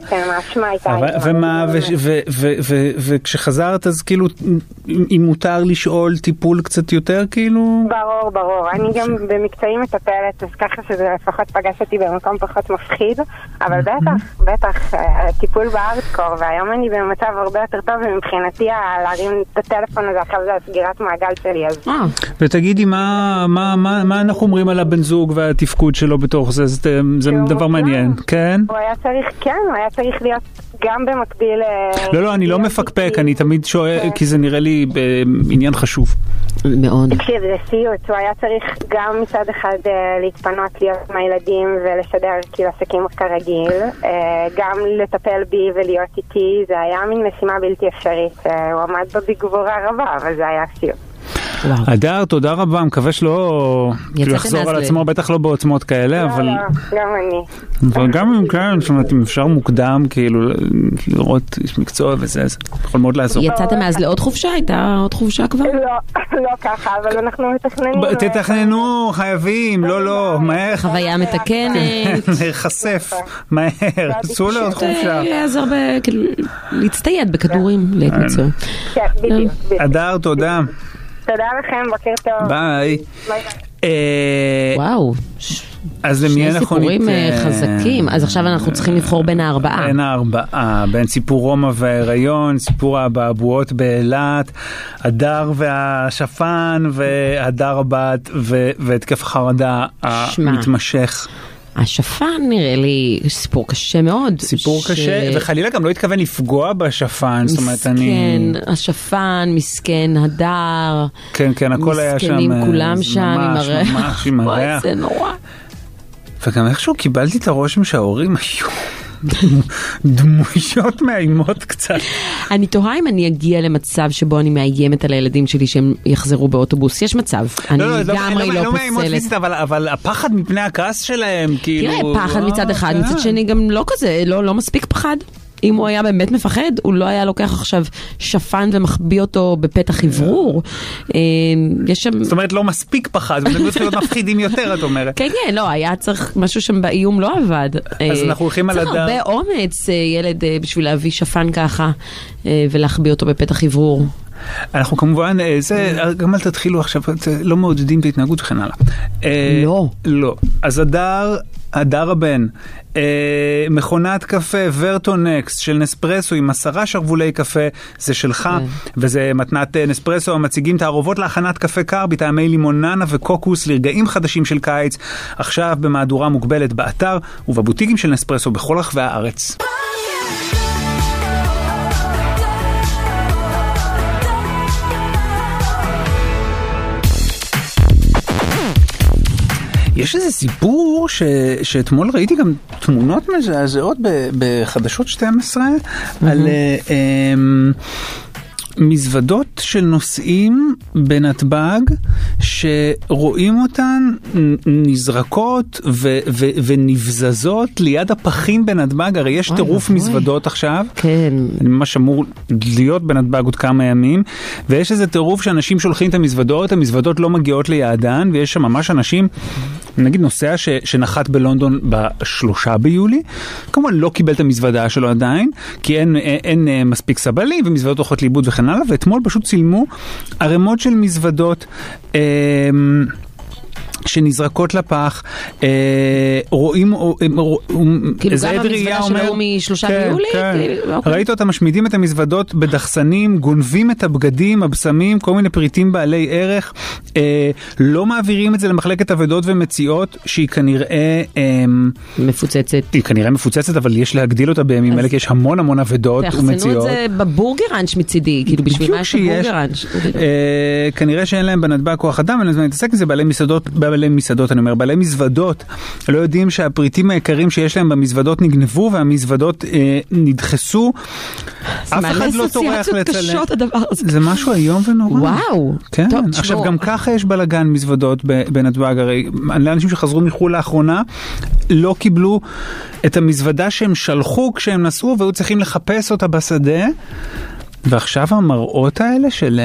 וכשחזרת, אז כאילו, אם מותר לשאול טיפול קצת יותר, כאילו? ברור, ברור. אני גם במקצועי מטפלת, אז ככה שזה לפחות פגש אותי במקום פחות מפחיד, אבל בטח, בטח, טיפול בארדקור, והיום אני במצב הרבה יותר טוב, ומבחינתי להרים את הטלפון הזה עכשיו זה הסגירת מעגל שלי. ותגידי, מה אנחנו אומרים על הבן זוג והתפקוד שלו בתוך זה? זה דבר מעניין, כן? הוא היה צריך, כן, הוא היה צריך להיות גם במקביל... לא, לא, אני לא מפקפק, אני תמיד שואל, כי זה נראה לי עניין חשוב. מאוד. תקשיב, זה סיוט, הוא היה צריך גם מצד אחד להתפנות להיות מהילדים ולשדר כאילו עסקים כרגיל, גם לטפל בי ולהיות איתי, זה היה מין משימה בלתי אפשרית, הוא עמד בה בגבורה רבה, אבל זה היה סיוט. הדר, תודה רבה, מקווה שלא יחזור על עצמו, בטח לא בעוצמות כאלה, אבל... לא, גם אני. אבל גם אם כן, זאת אומרת, אם אפשר מוקדם, כאילו, לראות איש מקצוע וזה, זה יכול מאוד לעזור. יצאתם מאז לעוד חופשה? הייתה עוד חופשה כבר? לא, לא ככה, אבל אנחנו מתכננים... תתכננו, חייבים, לא, לא, מהר. חוויה מתקנת. להיחשף, מהר, עשו לעוד חופשה. יעזור ב... כאילו, להצטייד בכדורים, לעת מצוא. כן, בדיוק. הדר, תודה. תודה לכם, בוקר טוב. ביי. וואו. אז למי אנחנו סיפורים חזקים. אז עכשיו אנחנו צריכים לבחור בין הארבעה. בין הארבעה. בין סיפור רומא וההיריון, סיפור האבעבועות באילת, הדר והשפן, והדר הבת, והתקף חרדה המתמשך. השפן נראה לי סיפור קשה מאוד. סיפור ש... קשה, וחלילה גם לא התכוון לפגוע בשפן. מסכן, זאת אומרת, אני... השפן, מסכן, הדר. כן, כן, הכל היה שם. מסכנים כולם שם עם הריח. ממש עם הריח. זה נורא. וגם איכשהו קיבלתי את הרושם שההורים היו דמויות מאיימות קצת. אני תוהה אם אני אגיע למצב שבו אני מאיימת על הילדים שלי שהם יחזרו באוטובוס. יש מצב. אני לגמרי לא פוסלת. לא מאיימות פיזית, אבל הפחד מפני הכעס שלהם, כאילו... תראה, פחד מצד אחד, מצד שני גם לא כזה, לא מספיק פחד. אם הוא היה באמת מפחד, הוא לא היה לוקח עכשיו שפן ומחביא אותו בפתח עברור. יש שם... זאת אומרת, לא מספיק פחד, אבל הם צריכים להיות מפחידים יותר, את אומרת. כן, כן, לא, היה צריך משהו שם באיום לא עבד. אז אנחנו הולכים על הדר... צריך הרבה אומץ, ילד, בשביל להביא שפן ככה, ולהחביא אותו בפתח עברור. אנחנו כמובן, זה, גם אל תתחילו עכשיו, לא מעודדים את ההתנהגות וכן הלאה. לא. לא. אז הדר... הדר הבן, אה, מכונת קפה ורטונקס של נספרסו עם עשרה שרבולי קפה, זה שלך, כן. וזה מתנת נספרסו המציגים תערובות להכנת קפה קר בטעמי לימוננה וקוקוס לרגעים חדשים של קיץ, עכשיו במהדורה מוגבלת באתר ובבוטיקים של נספרסו בכל רחבי הארץ. יש איזה סיפור ש... שאתמול ראיתי גם תמונות מזעזעות בחדשות שתים עשרה mm-hmm. על uh, um, מזוודות של נוסעים בנתב"ג שרואים אותן נזרקות ו- ו- ונבזזות ליד הפחים בנתב"ג. הרי יש טירוף מזוודות עכשיו. כן. אני ממש אמור להיות בנתב"ג עוד כמה ימים, ויש איזה טירוף שאנשים שולחים את המזוודות, המזוודות לא מגיעות ליעדן, ויש שם ממש אנשים, נגיד נוסע ש- שנחת בלונדון בשלושה ביולי, כמובן לא קיבל את המזוודה שלו עדיין, כי אין, אין, אין מספיק סבלי, ומזוודות הולכות לאיבוד וכן הלאה, ואתמול פשוט צילמו ערימות של מזוודות אה, שנזרקות לפח, אה, רואים, כאילו גם המזוודה שלו משלושה ביולי? ראית אותם משמידים את המזוודות בדחסנים, גונבים את הבגדים, הבשמים, כל מיני פריטים בעלי ערך, אה, לא מעבירים את זה למחלקת עבודות ומציאות, שהיא כנראה... אה, מפוצצת. היא כנראה מפוצצת, אבל יש להגדיל אותה בימים אלה, כי יש המון המון עבודות ומציאות. תחסנו את זה בבורגראנץ' מצידי, כאילו בשביל מה יש בבורגראנץ'. כנראה שאין להם בנתב"ג כוח אדם, אני מתעסק עם זה, בעלי מסעדות, בעלי מסעדות, אני אומר, בעלי מזוודות, לא יודעים שהפריטים העיקרים שיש להם במזוודות נגנבו, והמזוודות אה, נדחסו. אף אחד לא טורח לצלם. זה משהו היום ונורא. וואו. כן. טוב, עכשיו, שמו. גם ככה יש בלגן מזוודות בנתב"ג, הרי לאנשים שחזרו מחו"ל לאחרונה, לא קיבלו את המזוודה שהם שלחו כשהם נסעו, והיו צריכים לחפש אותה בשדה, ועכשיו המראות האלה של...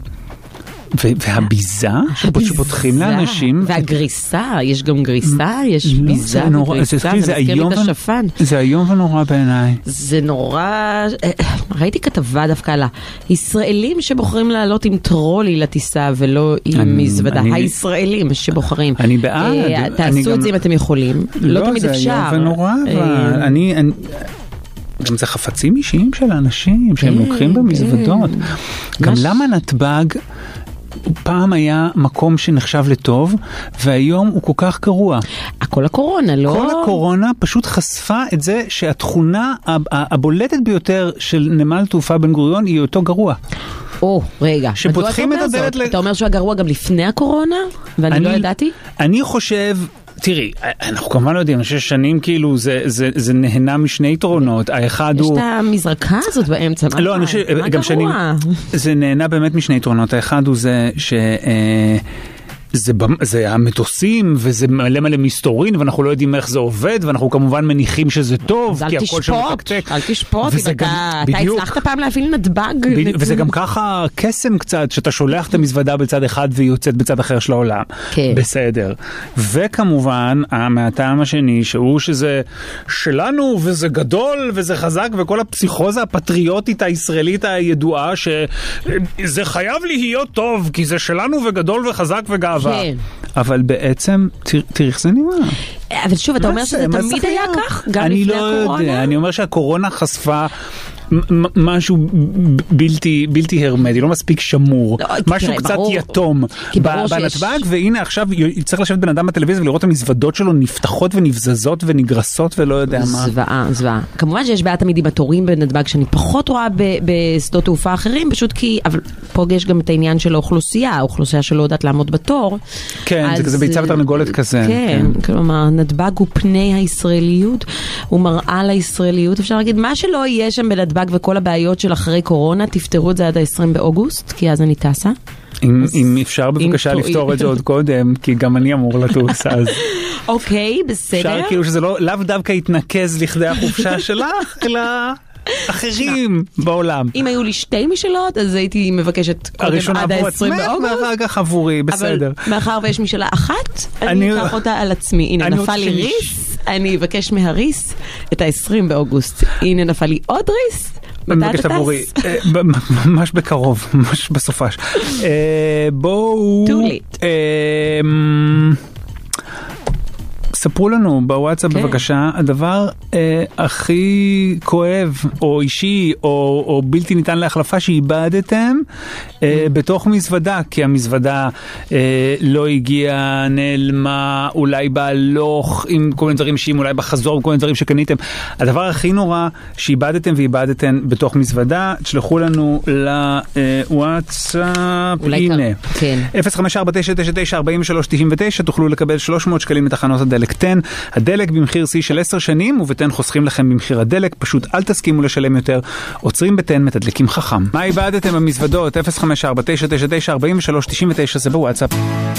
והביזה שפותחים לאנשים. והגריסה, יש גם גריסה, יש ביזה וגריסה, זה מזכיר לי את השפן. זה היום ונורא בעיניי. זה נורא, ראיתי כתבה דווקא על הישראלים שבוחרים לעלות עם טרולי לטיסה ולא עם מזוודה. הישראלים שבוחרים. אני בעד. תעשו את זה אם אתם יכולים. לא תמיד אפשר. זה היום ונורא, אבל אני... גם זה חפצים אישיים של האנשים שהם לוקחים במזוודות. גם למה נתב"ג פעם היה מקום שנחשב לטוב, והיום הוא כל כך גרוע. כל הקורונה, לא? כל הקורונה פשוט חשפה את זה שהתכונה הבולטת ביותר של נמל תעופה בן גוריון היא אותו גרוע. או, רגע. שפותחים את הדלת... אתה אומר שהוא הגרוע גם לפני הקורונה? ואני לא ידעתי? אני חושב... תראי, אנחנו כמובן לא יודעים, שש שנים כאילו זה, זה, זה נהנה משני יתרונות. האחד יש הוא... יש את המזרקה הזאת באמצע. לא, אני חושב, גם שנים... זה נהנה באמת משני יתרונות. האחד הוא זה ש... אה, זה, זה המטוסים, וזה מלא מלא מסתורין, ואנחנו לא יודעים איך זה עובד, ואנחנו כמובן מניחים שזה טוב, כי הכל שם מתקתק. אל תשפוט, אתה הצלחת פעם להפעיל נתב"ג. וזה גם ככה קסם קצת, שאתה שולח את המזוודה בצד אחד, והיא יוצאת בצד אחר של העולם. בסדר. וכמובן, מהטעם השני, שהוא שזה שלנו, וזה גדול, וזה חזק, וכל הפסיכוזה הפטריוטית הישראלית הידועה, שזה חייב להיות טוב, כי זה שלנו וגדול וחזק וגאווה. כן. אבל בעצם, תראי איך זה נראה. אבל שוב, אתה אומר שזה תמיד היה כך? גם לפני הקורונה? אני לא יודע, אני אומר שהקורונה חשפה משהו בלתי, בלתי הרמטי, לא מספיק שמור, משהו קצת יתום בנתב"ג, והנה עכשיו צריך לשבת בן אדם בטלוויזיה ולראות את המזוודות שלו נפתחות ונבזזות ונגרסות ולא יודע מה. זוועה, זוועה. כמובן שיש בעיה תמיד עם התורים בנתב"ג שאני פחות רואה בשדות תעופה אחרים, פשוט כי, אבל פה יש גם את העניין של האוכלוסייה, האוכלוסייה שלא יודעת לעמוד בתור. כן, זה כזה ביצה ותרנגולת כזה. כן, כלומר, נתב"ג הוא פני הישראליות, הוא מראה לישראליות, אפשר להגיד, מה שלא יהיה שם בנתב"ג וכל הבעיות של אחרי קורונה, תפתרו את זה עד ה-עשרים באוגוסט, כי אז אני טסה. אם, אם אפשר בבקשה לפתור את זה עוד קודם, כי גם אני אמור לטוס, אז... אוקיי, בסדר. אפשר כאילו שזה לא, לאו דווקא יתנקז לכדי החופשה שלך, אלא אחרים בעולם. אם היו לי שתי משאלות, אז הייתי מבקשת קודם עד ה-עשרים באוגוסט. ואחר כך עבורי, בסדר. אבל מאחר ויש משאלה אחת, אני אקח אותה על עצמי. הנה, נפל לי ריס, אני אבקש מהריס את ה-עשרים באוגוסט. הנה, נפל לי עוד ריס. מבקשת עבורי, ממש בקרוב, ממש בסופש. בואו... ספרו לנו בוואטסאפ בבקשה, הדבר הכי כואב או אישי או בלתי ניתן להחלפה שאיבדתם בתוך מזוודה, כי המזוודה לא הגיעה, נעלמה, אולי בהלוך עם כל מיני דברים אישיים, אולי בחזור עם כל מיני דברים שקניתם. הדבר הכי נורא שאיבדתם ואיבדתם בתוך מזוודה, תשלחו לנו לוואטסאפ, הנה אפס חמש ארבע תשע תשע תשע ארבעים ושלוש תשעים ותשע, תוכלו לקבל שלוש מאות שקלים מתחנות הדלק תן, הדלק במחיר סי של עשר שנים, ובתן חוסכים לכם במחיר הדלק, פשוט אל תסכימו לשלם יותר, עוצרים בתן, מתדלקים חכם. מה איבדתם במזוודות? אפס חמש ארבע תשע תשע תשע ארבעים ושלוש תשעים ותשע, זה בוואטסאפ.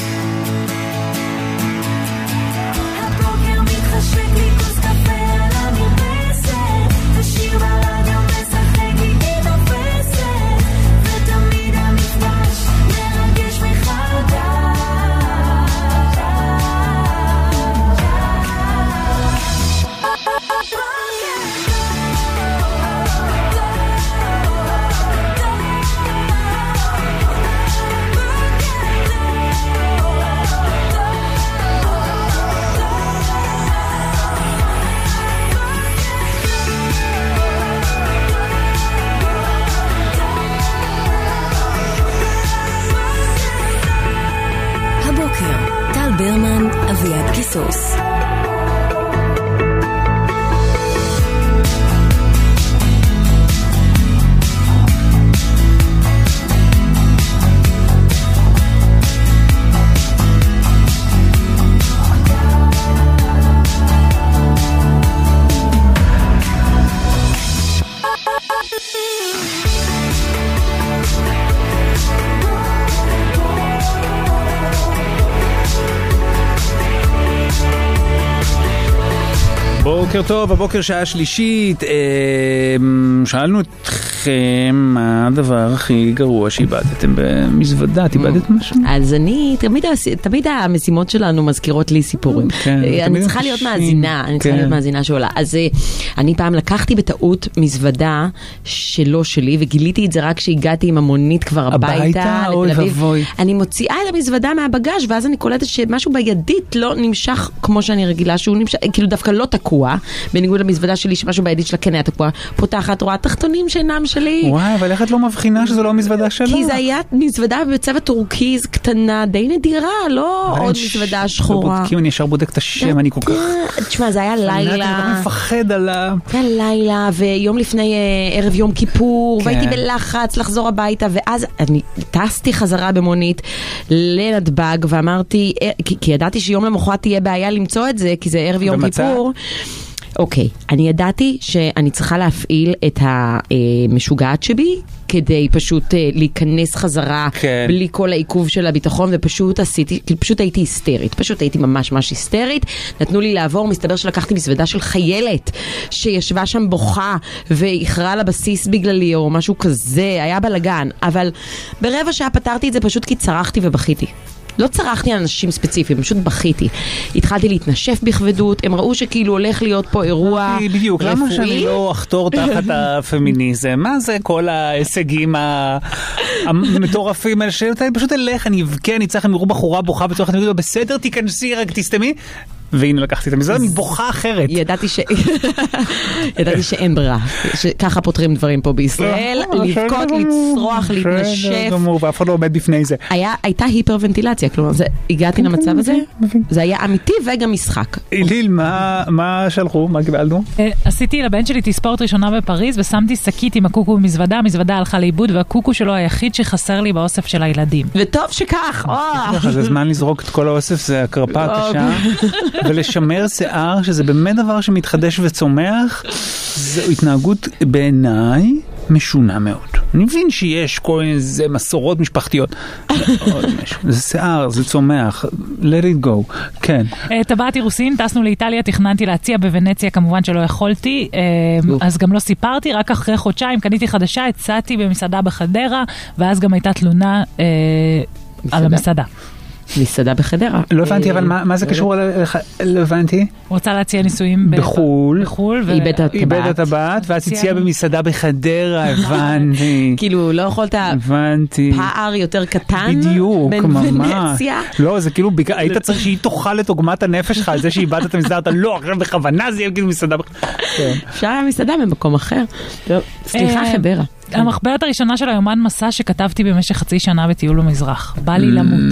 בוקר טוב, הבוקר שעה שלישית, שאלנו אתכם מה הדבר הכי גרוע שאיבדתם במזוודה, את איבדת משהו? אז אני, תמיד המשימות שלנו מזכירות לי סיפורים. אני צריכה להיות מאזינה, אני צריכה להיות מאזינה שעולה. אז אני פעם לקחתי בטעות מזוודה שלא שלי, וגיליתי את זה רק כשהגעתי עם המונית כבר הביתה. אני מוציאה את המזוודה מהבגז' ואז אני קולטת שמשהו בידית לא נמשך כמו שאני רגילה שהוא נמשך, כאילו דווקא לא תקוע. בניגוד למזוודה שלי שמשהו בידית שלה כן היה תקוע, פותחת, רואה תחתונים שאינם שלי. וואי, אבל איך את לא מבחינה שזו לא המזוודה שלה? כי זה היה מזוודה בצבע טורקיז קטנה, די נדירה, לא עוד מזוודה שחורה. בודקים, אני ישר בודק את השם, אני כל כך... תשמע, זה היה לילה. אני לא מפחד עליו. זה היה לילה, ויום לפני ערב יום כיפור, והייתי בלחץ לחזור הביתה, ואז אני טסתי חזרה במונית לנתב"ג, ואמרתי, כי ידעתי שיום למחרת תהיה בעיה למצוא את זה, כי זה ערב יום כיפור. אוקיי, אני ידעתי שאני צריכה להפעיל את המשוגעת שבי, כדי פשוט להיכנס חזרה בלי כל העיכוב של הביטחון, ופשוט עשיתי, פשוט הייתי היסטרית, פשוט הייתי ממש ממש היסטרית, נתנו לי לעבור, מסתבר שלקחתי מזוודה של חיילת, שישבה שם בוכה, והכרעה לבסיס בגללי, או משהו כזה, היה בלגן, אבל ברבע שעה פתרתי את זה פשוט כי צרחתי ובכיתי. לא צרחתי על אנשים ספציפיים, פשוט בכיתי. התחלתי להתנשף בכבדות, הם ראו שכאילו הולך להיות פה אירוע רפואי. בדיוק, למה שאני לא אחתור תחת הפמיניזם? מה זה כל ההישגים המטורפים האלה? שאני פשוט אלך, אני אבכה, אני צריך, הם יראו בחורה בוכה בצורך, אני אגיד לו, בסדר, תיכנסי, רק תסתמי. והנה לקחתי את המזוודה, מבוכה אחרת. ידעתי ש... ידעתי שאין ברירה, שככה פותרים דברים פה בישראל, לבכות, לצרוח, להתנשף. ואף אחד לא עומד בפני זה. הייתה היפרוונטילציה, כלומר, הגעתי למצב הזה, זה היה אמיתי וגם משחק. איליל, מה שלחו? מה קיבלנו? עשיתי לבן שלי תספורת ראשונה בפריז, ושמתי שקית עם הקוקו במזוודה, המזוודה הלכה לאיבוד, והקוקו שלו היחיד שחסר לי באוסף של הילדים. וטוב שכך, זה זמן לזרוק את כל האוסף, זה הקרפה הקשה, ולשמר שיער, שזה באמת דבר שמתחדש וצומח, זו התנהגות בעיניי משונה מאוד. אני מבין שיש כל איזה מסורות משפחתיות. זה שיער, זה צומח. Let it go. כן. טבעת אירוסין, טסנו לאיטליה, תכננתי להציע בוונציה, כמובן שלא יכולתי, אז גם לא סיפרתי, רק אחרי חודשיים קניתי חדשה, הצעתי במסעדה בחדרה, ואז גם הייתה תלונה על המסעדה. מסעדה בחדרה. לא הבנתי, אבל מה זה קשור אליך? לא הבנתי. רוצה להציע ניסויים בחול. בחול. איבד את הטבעת, ואז הציע במסעדה בחדרה, הבנתי. כאילו, לא יכולת פער יותר קטן? בדיוק, ממש. לא, זה כאילו, היית צריך שהיא תאכל את עוגמת הנפש שלך, על זה שאיבדת את המסעדה, אתה לא, עכשיו בכוונה זה יהיה כאילו מסעדה. אפשר היה מסעדה במקום אחר. סליחה, חדרה. המחברת הראשונה של היומן מסע שכתבתי במשך חצי שנה בטיול במזרח. בא לי למות.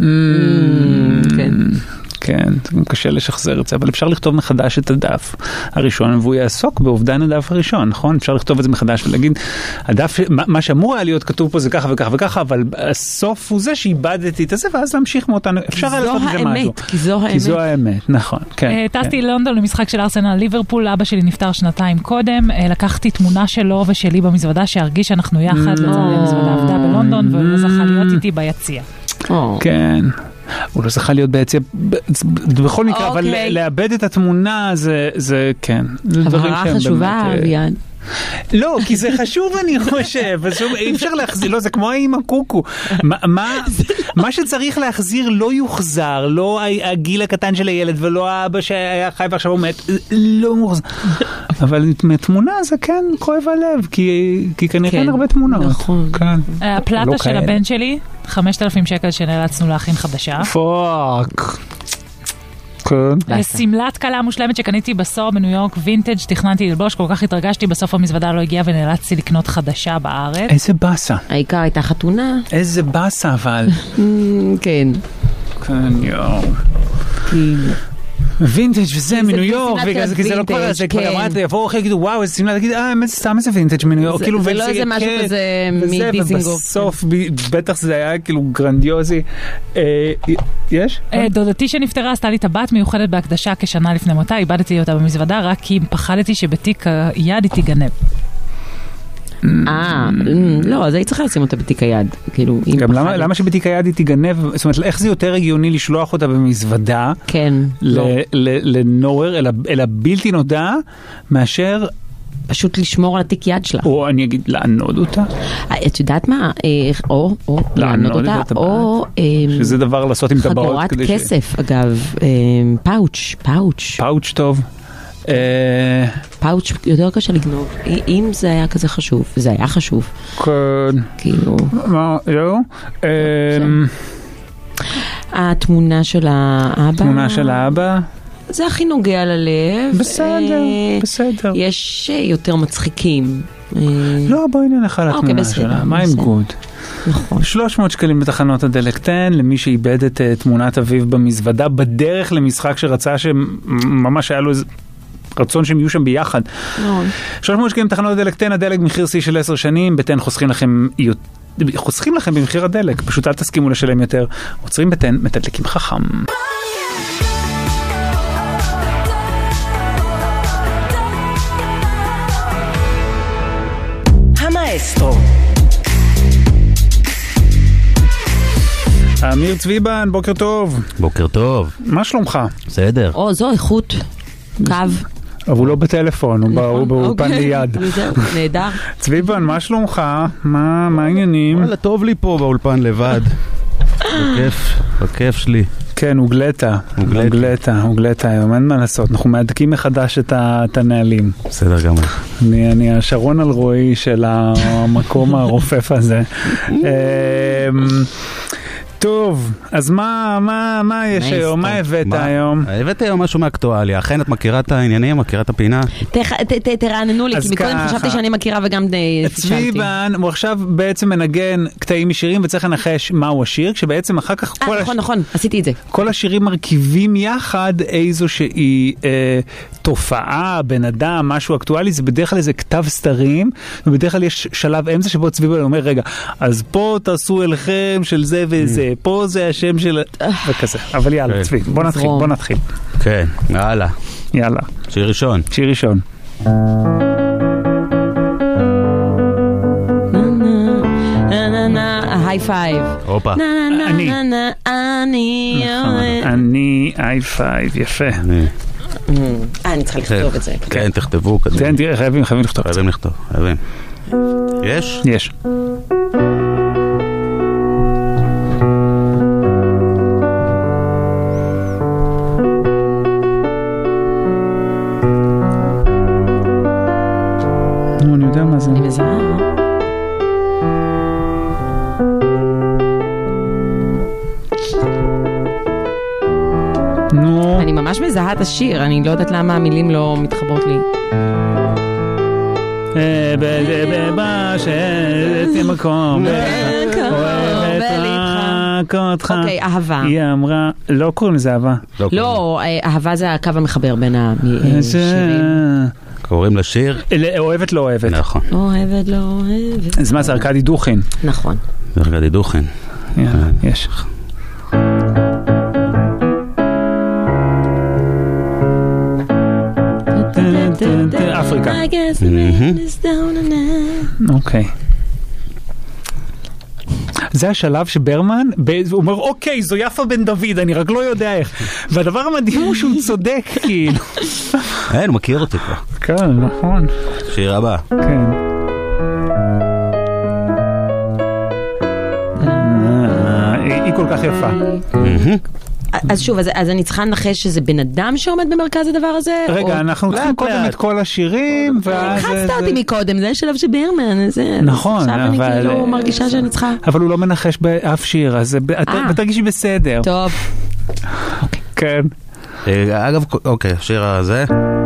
כן. כן, קשה לשחזר את זה, אבל אפשר לכתוב מחדש את הדף הראשון, והוא יעסוק באובדן הדף הראשון, נכון? אפשר לכתוב את זה מחדש ולהגיד, הדף, מה שאמור היה להיות כתוב פה זה ככה וככה וככה, אבל הסוף הוא זה שאיבדתי את זה, ואז להמשיך מאותנו, אפשר היה לעשות את זה משהו. כי זו האמת. כי זו האמת, נכון, כן. טסתי ללונדון למשחק של ארסנל ליברפול, אבא שלי נפטר שנתיים קודם, לקחתי תמונה שלו ושלי במזוודה, שהרגיש שאנחנו יחד, המזוודה עבדה בלונדון, והוא זכה להיות איתי ביציע. כן. הוא לא זכה להיות ביציע, בכל מקרה, אבל לאבד את התמונה זה, כן. הבהרה חשובה, אביעד. לא, כי זה חשוב אני חושב, אי אפשר להחזיר, לא, זה כמו האמא קוקו. מה שצריך להחזיר לא יוחזר, לא הגיל הקטן של הילד ולא האבא שהיה חי ועכשיו הוא מת, לא מוחזר. אבל מתמונה זה כן כואב הלב, כי כנראה אין הרבה תמונות. נכון. הפלטה של הבן שלי, חמשת אלפים שקל שנאלצנו להכין חדשה. פאק. סמלת קלה מושלמת שקניתי בסור בניו יורק, וינטג', תכננתי ללבוש, כל כך התרגשתי, בסוף המזוודה לא הגיעה ונאלצתי לקנות חדשה בארץ. איזה בסה. העיקר הייתה חתונה. איזה בסה אבל. כן. כן, יואו. וינטג' וזה מניו יורק, כי זה לא כבר, זה כבר אמרת, יבואו אחרי, יגידו, וואו, איזה סמלה, תגיד, אה, באמת סתם איזה וינטג' מניו יורק, זה לא איזה משהו כזה מדיזינגוף. ובסוף, בטח זה היה כאילו גרנדיוזי. יש? דודתי שנפטרה עשתה לי טבעת מיוחדת בהקדשה כשנה לפני מותה, איבדתי אותה במזוודה, רק כי פחדתי שבתיק היד היא תיגנב. אה, לא, אז היית צריכה לשים אותה בתיק היד. גם למה שבתיק היד היא תיגנב? זאת אומרת, איך זה יותר הגיוני לשלוח אותה במזוודה? כן. לנוער, אלא בלתי נודע, מאשר פשוט לשמור על התיק יד שלה. או אני אגיד, לענוד אותה. את יודעת מה? או, או, לענוד אותה, או שזה דבר לעשות עם טבעות. חגורת כסף, אגב. פאוץ', פאוץ'. פאוץ' טוב. פאוץ' יותר קשה לגנוב, אם זה היה כזה חשוב, זה היה חשוב. כן. כאילו. מה, לא? התמונה של האבא. תמונה של האבא? זה הכי נוגע ללב. בסדר, בסדר. יש יותר מצחיקים. לא, בואי נלך על התמונה שלה. מה עם גוד? נכון. שלוש מאות שקלים בתחנות הדלק תן, למי שאיבד את תמונת אביו במזוודה, בדרך למשחק שרצה שממש היה לו איזה רצון שהם יהיו שם ביחד. שלוש מאות שקלים בתחנות הדלק תן, הדלק מחיר שיא של עשר שנים, בתן חוסכים לכם חוסכים לכם במחיר הדלק, פשוט אל תסכימו לשלם יותר. עוצרים בתן, מתדלקים חכם. המאסטרו אמיר צביבן, בוקר טוב. בוקר טוב. מה שלומך? בסדר. או, זו איכות. קו. אבל הוא לא בטלפון, הוא באופן ליד. נהדר. צביבן, מה שלומך? מה העניינים? וואלה, טוב לי פה באולפן לבד. בכיף, בכיף שלי. כן, הוגלטה. הוגלטה, הוגלטה היום, אין מה לעשות. אנחנו מעדקים מחדש את הנהלים. בסדר גמרי. אני השרון אלרועי של המקום הרופף הזה. טוב, אז מה, מה, מה יש היום? מה הבאת היום? הבאת היום משהו מאקטואליה. אכן את מכירה את העניינים, מכירה את הפינה? תרעננו לי, כי מקודם חשבתי שאני מכירה וגם צבי בן, הוא עכשיו בעצם מנגן קטעים משירים וצריך לנחש מהו השיר, כשבעצם אחר כך אה, נכון, נכון, עשיתי את זה. כל השירים מרכיבים יחד איזושהי תופעה, בן אדם, משהו אקטואלי, זה בדרך כלל איזה כתב סתרים, ובדרך כלל יש שלב אמצע שבו צבי בן אומר, רגע, אז פה תעשו אליכם של זה וזה, פה זה השם של... וכזה. אבל יאללה, צבי, בוא נתחיל, בוא נתחיל. כן, יאללה. יאללה. שיר ראשון. שיר ראשון. היי פייב. הופה. אני. אני. אני, היי פייב, יפה. אה, אני צריכה לכתוב את זה. כן, תכתבו. כן, תראה, חייבים, חייבים לכתוב. חייבים לכתוב, חייבים. יש? יש. אני יודע מה זה. אני מזהה. נו. אני ממש מזהה את השיר, אני לא יודעת למה המילים לא מתחברות לי. בשתי מקום אוהבת רק אותך. אוקיי, אהבה. היא אמרה, לא קוראים לזה אהבה. לא, אהבה זה הקו המחבר בין השירים. קוראים לשיר? אוהבת לא אוהבת. נכון. אוהבת לא אוהבת. אז מה זה ארכדי דוכין? נכון. זה ארכדי דוכין. יש. אפריקה. אוקיי. זה השלב שברמן, הוא אומר, אוקיי, זו יפה בן דוד, אני רק לא יודע איך. והדבר המדהים הוא שהוא צודק, כאילו. אין, הוא מכיר אותי כבר. כן, נכון. שיר הבא. כן. היא כל כך יפה. אז שוב, אז, אז אני צריכה לנחש שזה בן אדם שעומד במרכז הדבר הזה? רגע, או... אנחנו צריכים קודם את כל השירים, ואז... חצת אותי מקודם, זה שלב שברמן, זה... נכון, עכשיו אבל... אני כאילו מרגישה שאני צריכה... אבל הוא לא מנחש באף שיר, אז תרגישי בסדר. טוב. כן. אגב, אוקיי, השיר הזה...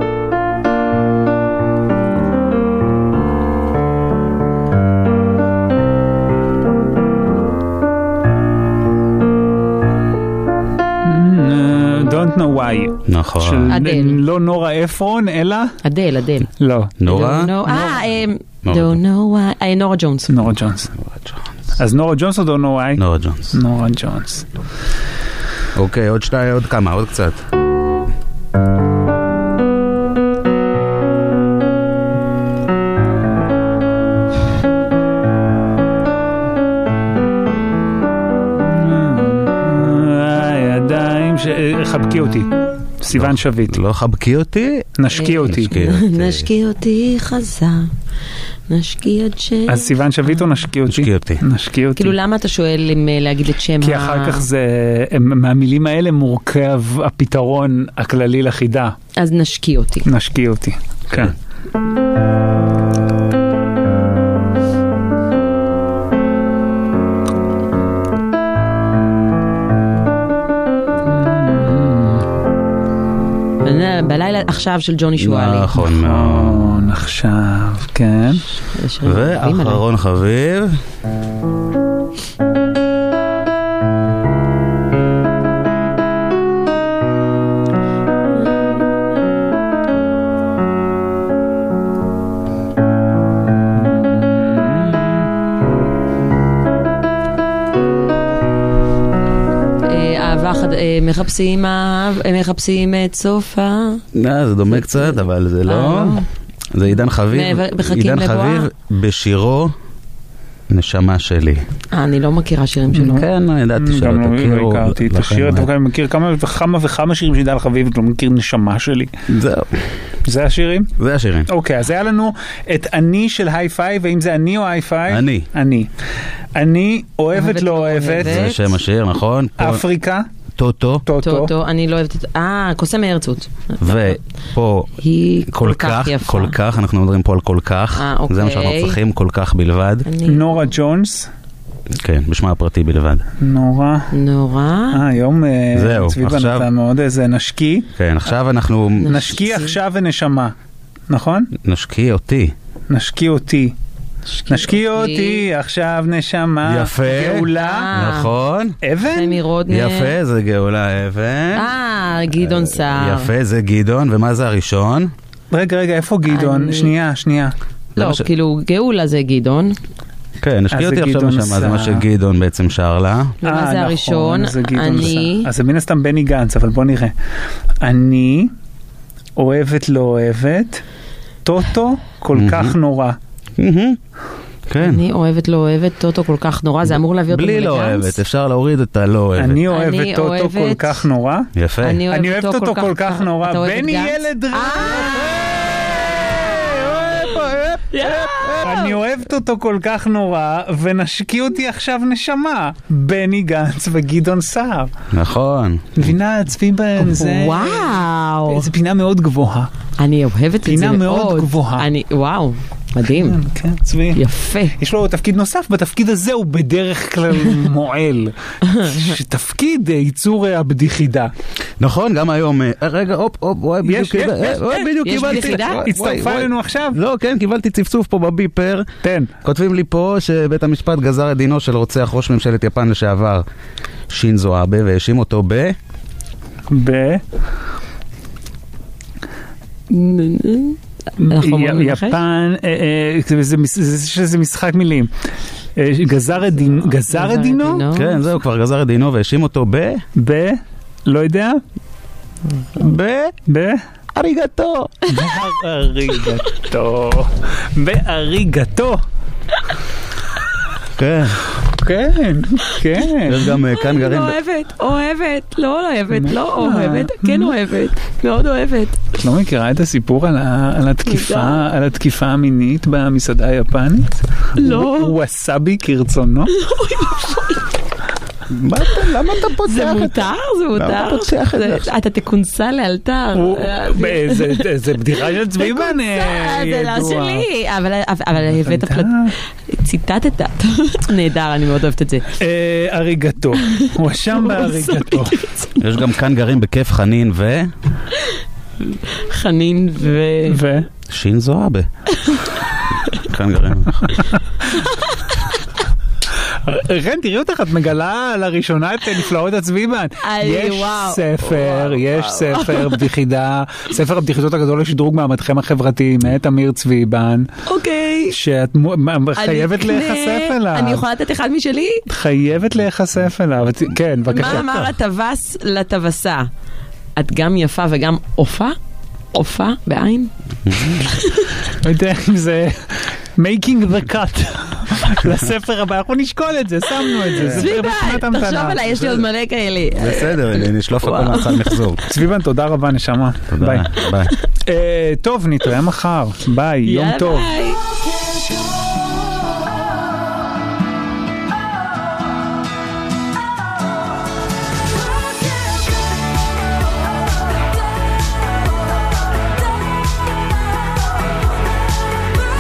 Don't know why. נכון. אדל. לא נורה אפרון, אלא? אדל, אדל. לא. נורה? אה, don't know why. נורה ג'ונס. נורה ג'ונס. אז נורה ג'ונס או don't know why? נורה ג'ונס. נורה ג'ונס. אוקיי, עוד שתי, עוד כמה, עוד קצת. חבקי אותי. סיוון שביט. לא חבקי אותי? נשקי אותי. נשקי אותי חזר. נשקי את שם. אז סיוון שביט או נשקי אותי? נשקי אותי. נשקי אותי. כאילו למה אתה שואל אם להגיד את שם? כי אחר כך זה, מהמילים האלה מורכב הפתרון הכללי לחידה. אז נשקי אותי. נשקי אותי. כן. בלילה עכשיו של ג'וני שואלי. נכון מאוד. עכשיו, כן. ואחרון חביב. מחפשים, מחפשים את סופה. זה דומה קצת, אבל זה לא. זה עידן חביב. עידן חביב בשירו נשמה שלי. אני לא מכירה שירים שלו. כן, ידעתי שלא תכירו. את השיר, אתה מכיר כמה וכמה וכמה שירים של עידן חביב, אתה לא מכיר נשמה שלי. זהו. זה השירים? זה השירים. אוקיי, אז היה לנו את אני של היי פייב, האם זה אני או היי פייב? אני. אני. אני אוהבת לא אוהבת. זה שם השיר, נכון? אפריקה. טוטו. טוטו, אני לא אוהבת את... אה, קוסם מארצות. ופה כל כך, כל כך, אנחנו מדברים פה על כל כך. זה מה שאנחנו צריכים, כל כך בלבד. נורה ג'ונס. כן, בשמה הפרטי בלבד. נורא. נורא. אה, היום זהו, צבי בן אתה מאוד איזה נשקי. כן, עכשיו אנחנו... נשקי עכשיו ונשמה, נכון? נשקי אותי. נשקי אותי. נשקי אותי, עכשיו נשמה. יפה. גאולה. נכון. אבן? יפה, זה גאולה אבן. אה, גדעון סער. יפה, זה גדעון, ומה זה הראשון? רגע, רגע, איפה גדעון? שנייה, שנייה. לא, כאילו, גאולה זה גדעון. כן, נשקי אותי עכשיו נשמה, זה מה שגדעון בעצם שר לה. ומה זה הראשון? אני... אז זה מן הסתם בני גנץ, אבל בוא נראה. אני אוהבת לא אוהבת, טוטו כל כך נורא. אני אוהבת לא אוהבת, טוטו כל כך נורא, זה אמור להביא אותו בלי לא אוהבת, אפשר להוריד את הלא אוהבת. אני אוהבת טוטו כל כך נורא. יפה. אני אוהבת אותו כל כך נורא. בני ילד רע. אני אוהבת אותו כל כך נורא, ונשקי אותי עכשיו נשמה. בני גנץ וגדעון סער. נכון. מבינה, צבי בן, זה... וואו. זה פינה מאוד גבוהה. אני אוהבת את זה מאוד. פינה מאוד גבוהה. וואו. מדהים. כן, צבי. יפה. יש לו תפקיד נוסף, בתפקיד הזה הוא בדרך כלל מועל. שתפקיד ייצור הבדיחידה. נכון, גם היום, רגע, הופ, הופ, וואי, בדיוק קיבלתי. הצטרפה אלינו עכשיו? לא, כן, קיבלתי צפצוף פה בביפר. תן. כותבים לי פה שבית המשפט גזר את דינו של רוצח ראש ממשלת יפן לשעבר, שינזו אבה, והאשים אותו ב... ב... יפן, זה משחק מילים. גזר את דינו? כן, זהו, כבר גזר את דינו והאשים אותו ב... ב... לא יודע? ב... ב... אריגתו. באריגתו. באריגתו. כן. כן, כן. יש גם כאן גרים... אוהבת, אוהבת, לא אוהבת, לא אוהבת, כן אוהבת, מאוד אוהבת. את לא מכירה את הסיפור על התקיפה, על התקיפה המינית במסעדה היפנית? לא. ווסאבי כרצונו? למה אתה פותח את זה? זה מותר, זה מותר. למה אתה פותח את זה? אתה תקונסה לאלתר. זה בדיחה של צבי בן. זה לא שלי. אבל הבאת פלט... ציטטת. נהדר, אני מאוד אוהבת את זה. אריגתו. הוא אשם באריגתו. יש גם כאן גרים בכיף חנין ו... חנין ו... ו... שינזו אבה. כאן גרים. רן, תראי אותך, את מגלה לראשונה את נפלאות הצביבן. יש ספר, יש ספר בדיחידה, ספר הבדיחידות הגדול לשדרוג מעמדכם החברתי, מאת אמיר צביבן. אוקיי. שאת חייבת להיחשף אליו. אני יכולה לתת אחד משלי? חייבת להיחשף אליו. כן, בבקשה. מה אמר הטווס לטווסה? את גם יפה וגם אופה? אופה בעין? לא יודע אם זה... making the cut לספר הבא, אנחנו נשקול את זה, שמנו את זה. צביבן, תחשוב עליי, יש לי עוד מלא כאלה. בסדר, נשלוף הכל מהצד מחזור. צביבן, תודה רבה, נשמה. תודה, ביי. טוב, נתראה מחר. ביי, יום טוב.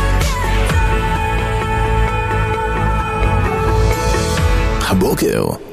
הבוקר